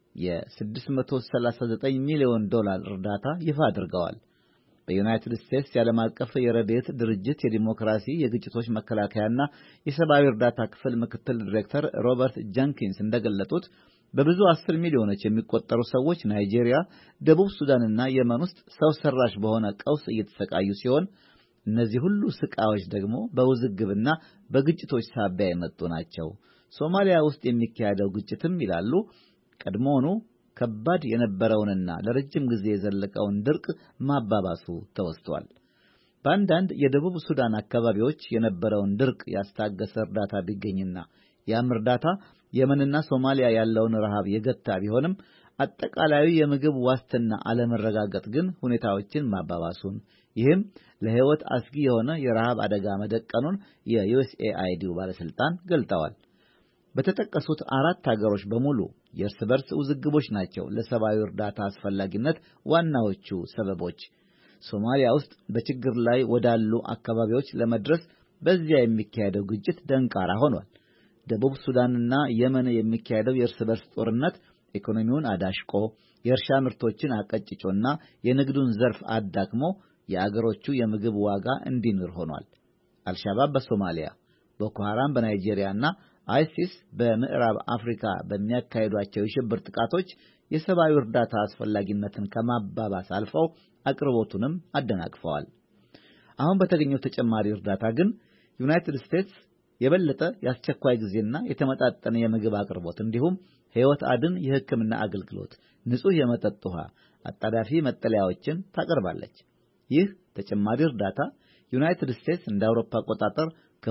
የ$639 ሚሊዮን እርዳታ ይፋ አድርገዋል። በዩናይትድ ስቴትስ የዓለም አቀፍ የረድኤት ድርጅት የዲሞክራሲ የግጭቶች መከላከያና የሰብአዊ እርዳታ ክፍል ምክትል ዲሬክተር ሮበርት ጀንኪንስ እንደገለጡት በብዙ 10 ሚሊዮኖች የሚቆጠሩ ሰዎች ናይጄሪያ፣ ደቡብ ሱዳንና የመን ውስጥ ሰው ሰራሽ በሆነ ቀውስ እየተሰቃዩ ሲሆን እነዚህ ሁሉ ስቃዮች ደግሞ በውዝግብና በግጭቶች ሳቢያ የመጡ ናቸው። ሶማሊያ ውስጥ የሚካሄደው ግጭትም ይላሉ ቀድሞውኑ ከባድ የነበረውንና ለረጅም ጊዜ የዘለቀውን ድርቅ ማባባሱ ተወስቷል። በአንዳንድ የደቡብ ሱዳን አካባቢዎች የነበረውን ድርቅ ያስታገሰ እርዳታ ቢገኝና ያም እርዳታ የመንና ሶማሊያ ያለውን ረሃብ የገታ ቢሆንም አጠቃላዩ የምግብ ዋስትና አለመረጋገጥ ግን ሁኔታዎችን ማባባሱን ይህም ለሕይወት አስጊ የሆነ የረሃብ አደጋ መደቀኑን የዩኤስኤአይዲ ባለስልጣን ገልጠዋል። በተጠቀሱት 4 ሀገሮች በሙሉ የእርስ በርስ ውዝግቦች ናቸው ለሰብአዊ እርዳታ አስፈላጊነት ዋናዎቹ ሰበቦች። ሶማሊያ ውስጥ በችግር ላይ ወዳሉ አካባቢዎች ለመድረስ በዚያ የሚካሄደው ግጭት ደንቃራ ሆኗል። ደቡብ ሱዳንና የመን የሚካሄደው የእርስ በርስ ጦርነት ኢኮኖሚውን አዳሽቆ የእርሻ ምርቶችን አቀጭጮና የንግዱን ዘርፍ አዳክሞ የአገሮቹ የምግብ ዋጋ እንዲንር ሆኗል። አልሻባብ በሶማሊያ፣ ቦኮ ሐራም በናይጄሪያና አይሲስ በምዕራብ አፍሪካ በሚያካሂዷቸው የሽብር ጥቃቶች የሰብአዊ እርዳታ አስፈላጊነትን ከማባባስ አልፈው አቅርቦቱንም አደናቅፈዋል። አሁን በተገኘው ተጨማሪ እርዳታ ግን ዩናይትድ ስቴትስ የበለጠ የአስቸኳይ ጊዜና የተመጣጠነ የምግብ አቅርቦት እንዲሁም ሕይወት አድን የሕክምና አገልግሎት፣ ንጹህ የመጠጥ ውሃ፣ አጣዳፊ መጠለያዎችን ታቀርባለች። ይህ ተጨማሪ እርዳታ ዩናይትድ ስቴትስ እንደ አውሮፓ አቆጣጠር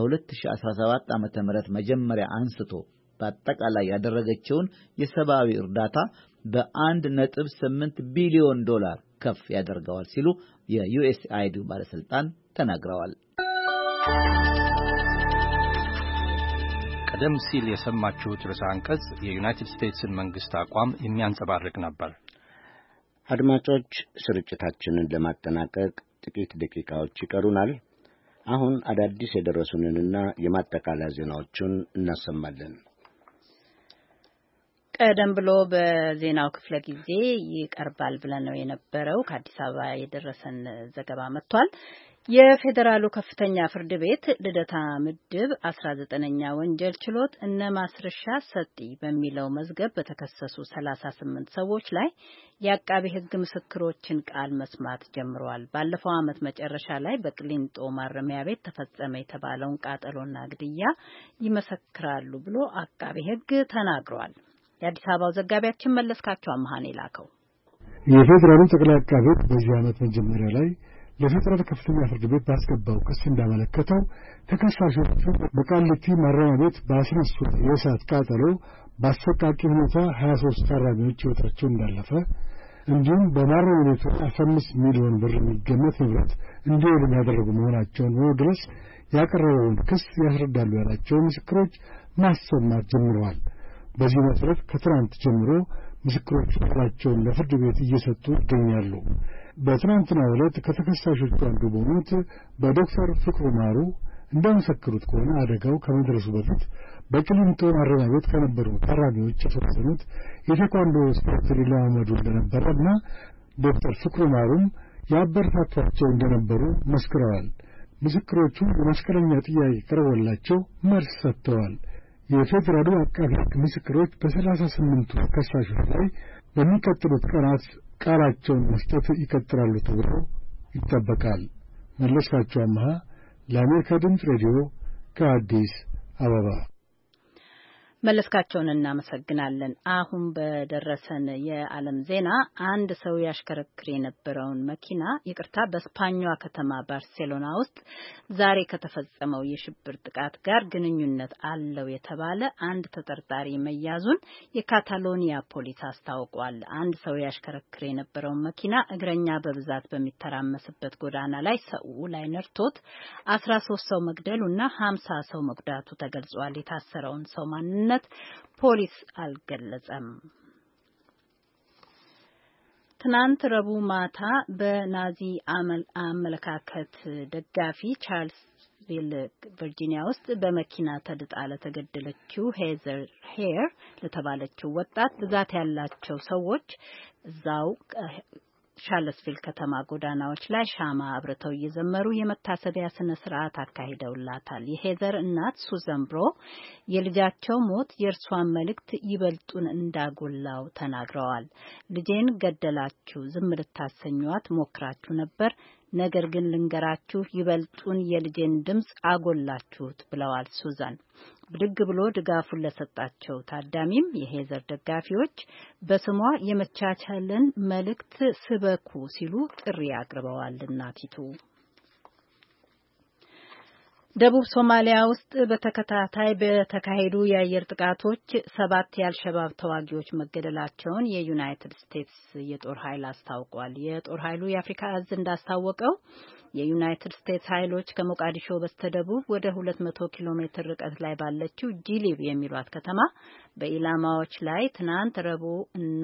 ከ2017 ዓመተ ምህረት መጀመሪያ አንስቶ በአጠቃላይ ያደረገችውን የሰብአዊ እርዳታ በ1.8 ቢሊዮን ዶላር ከፍ ያደርገዋል ሲሉ የዩኤስአይዲ ባለስልጣን ተናግረዋል። ቀደም ሲል የሰማችሁት ርዕሰ አንቀጽ የዩናይትድ ስቴትስን መንግስት አቋም የሚያንጸባርቅ ነበር። አድማጮች ስርጭታችንን ለማጠናቀቅ ጥቂት ደቂቃዎች ይቀሩናል። አሁን አዳዲስ የደረሱንንና የማጠቃለያ ዜናዎችን እናሰማለን። ቀደም ብሎ በዜናው ክፍለ ጊዜ ይቀርባል ብለን ነው የነበረው። ከአዲስ አበባ የደረሰን ዘገባ መጥቷል። የፌዴራሉ ከፍተኛ ፍርድ ቤት ልደታ ምድብ 19ኛ ወንጀል ችሎት እነ ማስረሻ ሰጢ በሚለው መዝገብ በተከሰሱ 38 ሰዎች ላይ የአቃቢ ሕግ ምስክሮችን ቃል መስማት ጀምረዋል። ባለፈው ዓመት መጨረሻ ላይ በቅሊንጦ ማረሚያ ቤት ተፈጸመ የተባለውን ቃጠሎና ግድያ ይመሰክራሉ ብሎ አቃቢ ሕግ ተናግሯል። የአዲስ አበባው ዘጋቢያችን መለስካቸው አምሃን የላከው የፌዴራሉ ጠቅላይ አቃቢ ሕግ በዚህ ዓመት መጀመሪያ ላይ ለፌዴራል ከፍተኛ ፍርድ ቤት ባስገባው ክስ እንዳመለከተው ተከሳሾቹ በቃሊቲ ማረሚያ ቤት ባስነሱት የእሳት ቃጠሎ በአሰቃቂ ሁኔታ 23 ታራሚዎች ሕይወታቸው እንዳለፈ እንዲሁም በማረሚያ ቤቱ 15 ሚሊዮን ብር የሚገመት ንብረት እንዲወድም ያደረጉ መሆናቸውን በመግለጽ ያቀረበውን ክስ ያስረዳሉ ያላቸውን ምስክሮች ማሰማት ጀምረዋል። በዚህ መሠረት ከትናንት ጀምሮ ምስክሮቹ ቃላቸውን ለፍርድ ቤት እየሰጡ ይገኛሉ። በትናንትናው ዕለት ከተከሳሾቹ አንዱ በሆኑት በዶክተር ፍቅሩ ማሩ እንደመሰከሩት ከሆነ አደጋው ከመድረሱ በፊት በቅሊንጦ ማረሚያ ቤት ከነበሩ ታራሚዎች የተወሰኑት የቴኳንዶ ስፖርት ሊለማመዱ እንደነበረና ዶክተር ፍቅሩ ማሩም ያበረታቷቸው እንደነበሩ መስክረዋል። ምስክሮቹ የመስቀለኛ ጥያቄ ቀርቦላቸው መልስ ሰጥተዋል። የፌዴራሉ አቃቤ ሕግ ምስክሮች በ38ቱ ተከሳሾች ላይ በሚቀጥሉት ቀናት ቃላቸውን መስጠት ይቀጥላሉ ተብሎ ይጠበቃል። መለስካቸው አምሃ ለአሜሪካ ድምፅ ሬዲዮ ከአዲስ አበባ። መለስካቸውን እናመሰግናለን። አሁን በደረሰን የዓለም ዜና አንድ ሰው ያሽከረክር የነበረውን መኪና በስፓኛ ከተማ ባርሴሎና ውስጥ ዛሬ ከተፈጸመው የሽብር ጥቃት ጋር ግንኙነት አለው የተባለ አንድ ተጠርጣሪ መያዙን የካታሎኒያ ፖሊስ አስታውቋል። አንድ ሰው ያሽከረክር የነበረውን መኪና እግረኛ በብዛት በሚተራመስበት ጎዳና ላይ ሰው ላይ ነርቶት 13 ሰው መግደሉና 50 ሰው መጉዳቱ ተገልጿል። የታሰረውን ሰው ማንነት ፖሊስ አልገለጸም። ትናንት ረቡዕ ማታ በናዚ አመለካከት ደጋፊ ቻርልስቪል ቨርጂኒያ ውስጥ በመኪና ተድጣ ለተገደለችው ሄዘር ሄር ለተባለችው ወጣት ብዛት ያላቸው ሰዎች እዛው ቻርልስቪል ከተማ ጎዳናዎች ላይ ሻማ አብርተው እየዘመሩ የመታሰቢያ ስነ ስርዓት አካሂደውላታል። የሄዘር እናት ሱዘን ብሮ የልጃቸው ሞት የእርሷን መልእክት ይበልጡን እንዳጎላው ተናግረዋል። ልጄን ገደላችሁ፣ ዝም ልታሰኟት ሞክራችሁ ነበር፣ ነገር ግን ልንገራችሁ ይበልጡን የልጄን ድምጽ አጎላችሁት ብለዋል ሱዛን። ብድግ ብሎ ድጋፉን ለሰጣቸው ታዳሚም የሄዘር ደጋፊዎች በስሟ የመቻቻልን መልእክት ስበኩ ሲሉ ጥሪ አቅርበዋል። እናቲቱ ደቡብ ሶማሊያ ውስጥ በተከታታይ በተካሄዱ የአየር ጥቃቶች 7 የአልሸባብ ተዋጊዎች መገደላቸውን የዩናይትድ ስቴትስ የጦር ኃይል አስታውቋል። የጦር ኃይሉ የአፍሪካ እዝ እንዳስታወቀው የዩናይትድ ስቴትስ ኃይሎች ከሞቃዲሾ በስተደቡብ ወደ 200 ኪሎ ሜትር ርቀት ላይ ባለችው ጂሊብ የሚሏት ከተማ በኢላማዎች ላይ ትናንት ረቡዕ እና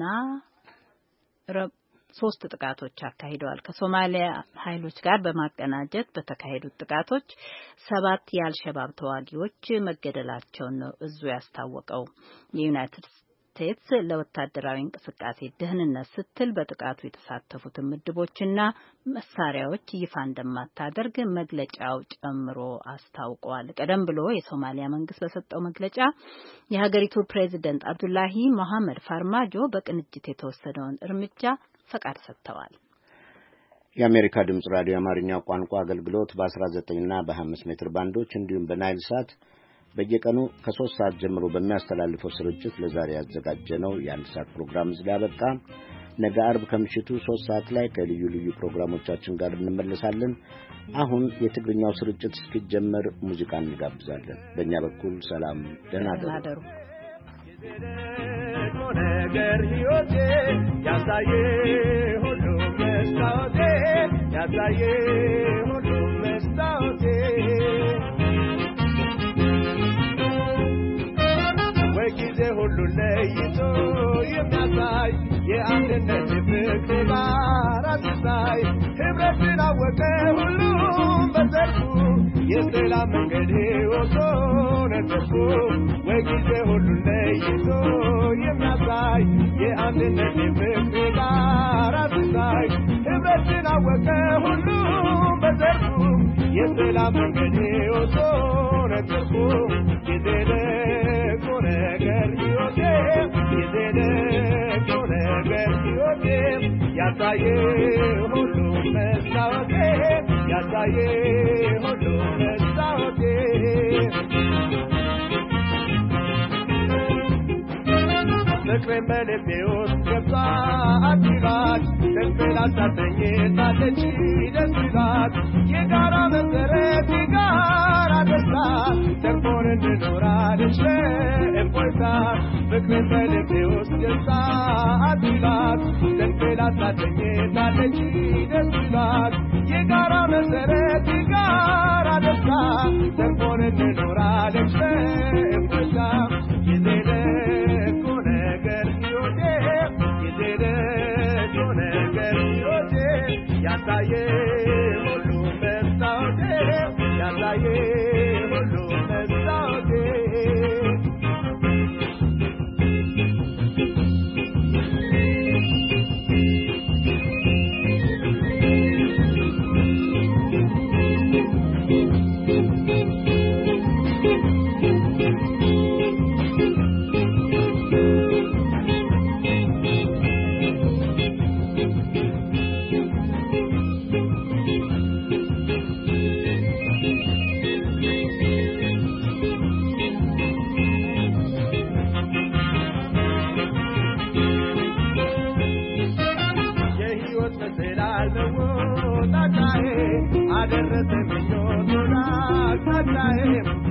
3 ጥቃቶች አካሂደዋል። ከሶማሊያ ኃይሎች ጋር በማቀናጀት በተካሄዱት ጥቃቶች 7 የአልሸባብ ተዋጊዎች መገደላቸውን ነው እዙ ያስታወቀው። የዩናይትድ ስቴትስ ለወታደራዊ እንቅስቃሴ ደህንነት ስትል በጥቃቱ የተሳተፉትን ምድቦችና መሳሪያዎች ይፋ እንደማታደርግ መግለጫው ጨምሮ አስታውቋል። ቀደም ብሎ የሶማሊያ መንግስት በሰጠው መግለጫ የሀገሪቱ ፕሬዚደንት አብዱላሂ መሐመድ ፋርማጆ በቅንጅት የተወሰደውን እርምጃ ፈቃድ ሰጥተዋል። የአሜሪካ ድምጽ ራዲዮ የአማርኛ ቋንቋ አገልግሎት በ19 እና በ25 ሜትር ባንዶች እንዲሁም በናይል ሳት በየቀኑ ከ3 ሰዓት ጀምሮ በሚያስተላልፈው ስርጭት ለዛሬ ያዘጋጀነው የአንድ ሰዓት ፕሮግራም እዚህ ላይ አበቃ። ነገ አርብ ከምሽቱ 3 ሰዓት ላይ ከልዩ ልዩ ፕሮግራሞቻችን ጋር እንመለሳለን። አሁን የትግርኛው ስርጭት እስኪጀመር ሙዚቃ እንጋብዛለን። በእኛ በኩል ሰላም፣ ደህና እደሩ። ነገር ሕይወቴ ያሳየ ሁሉ መስታወቴ ያሳየ ሁሉ መስታወቴ ወይ ጊዜ ሁሉ ለይቶ የሚያሳይ የአንድነት ፍቅር ጋር አትሳይ ህብረትን አወቀ ሁሉም በዘርፉ የሰላም መንገድ ወቶ ነጥፉ ወይ ጊዜ ሁሉ ለይቶ የሚያሳይ የአንድነት ፍቅር ጋር አትሳይ ህብረትን አወቀ ሁሉም በዘርፉ የሰላም መንገድ ወቶ ነጥፉ የዘለቆ ነገር ሕይወቴ የዘለቆ ነገር ሕይወቴ ያሳየ ሁሉ መስታወቴ ያሳየ ሁሉ መስታወቴ ፍቅሬን በልቤ ውስጥ ገብታ አትይላት ደስላሳ ተኝታለች ደስ ይላት የጋራ መሰረት የጋራ ደስታ ተርፎን እንኖራለች ለእፎይታ ፍቅሬን በልቤ ውስጥ ገብታ አትይላት ደስላሳ ተኝታለች ደስ ይላት የጋራ መሰረት የጋራ ደስታ ተርፎን እንኖራለች ለእፎይታ የዘለቆ ነገር ሕይወቴ የዘለቆ ነገር ሕይወቴ ያሳየ ሁሉ መስታወቴ ያሳየ ሁሉ መስታወቴ ዝናዬ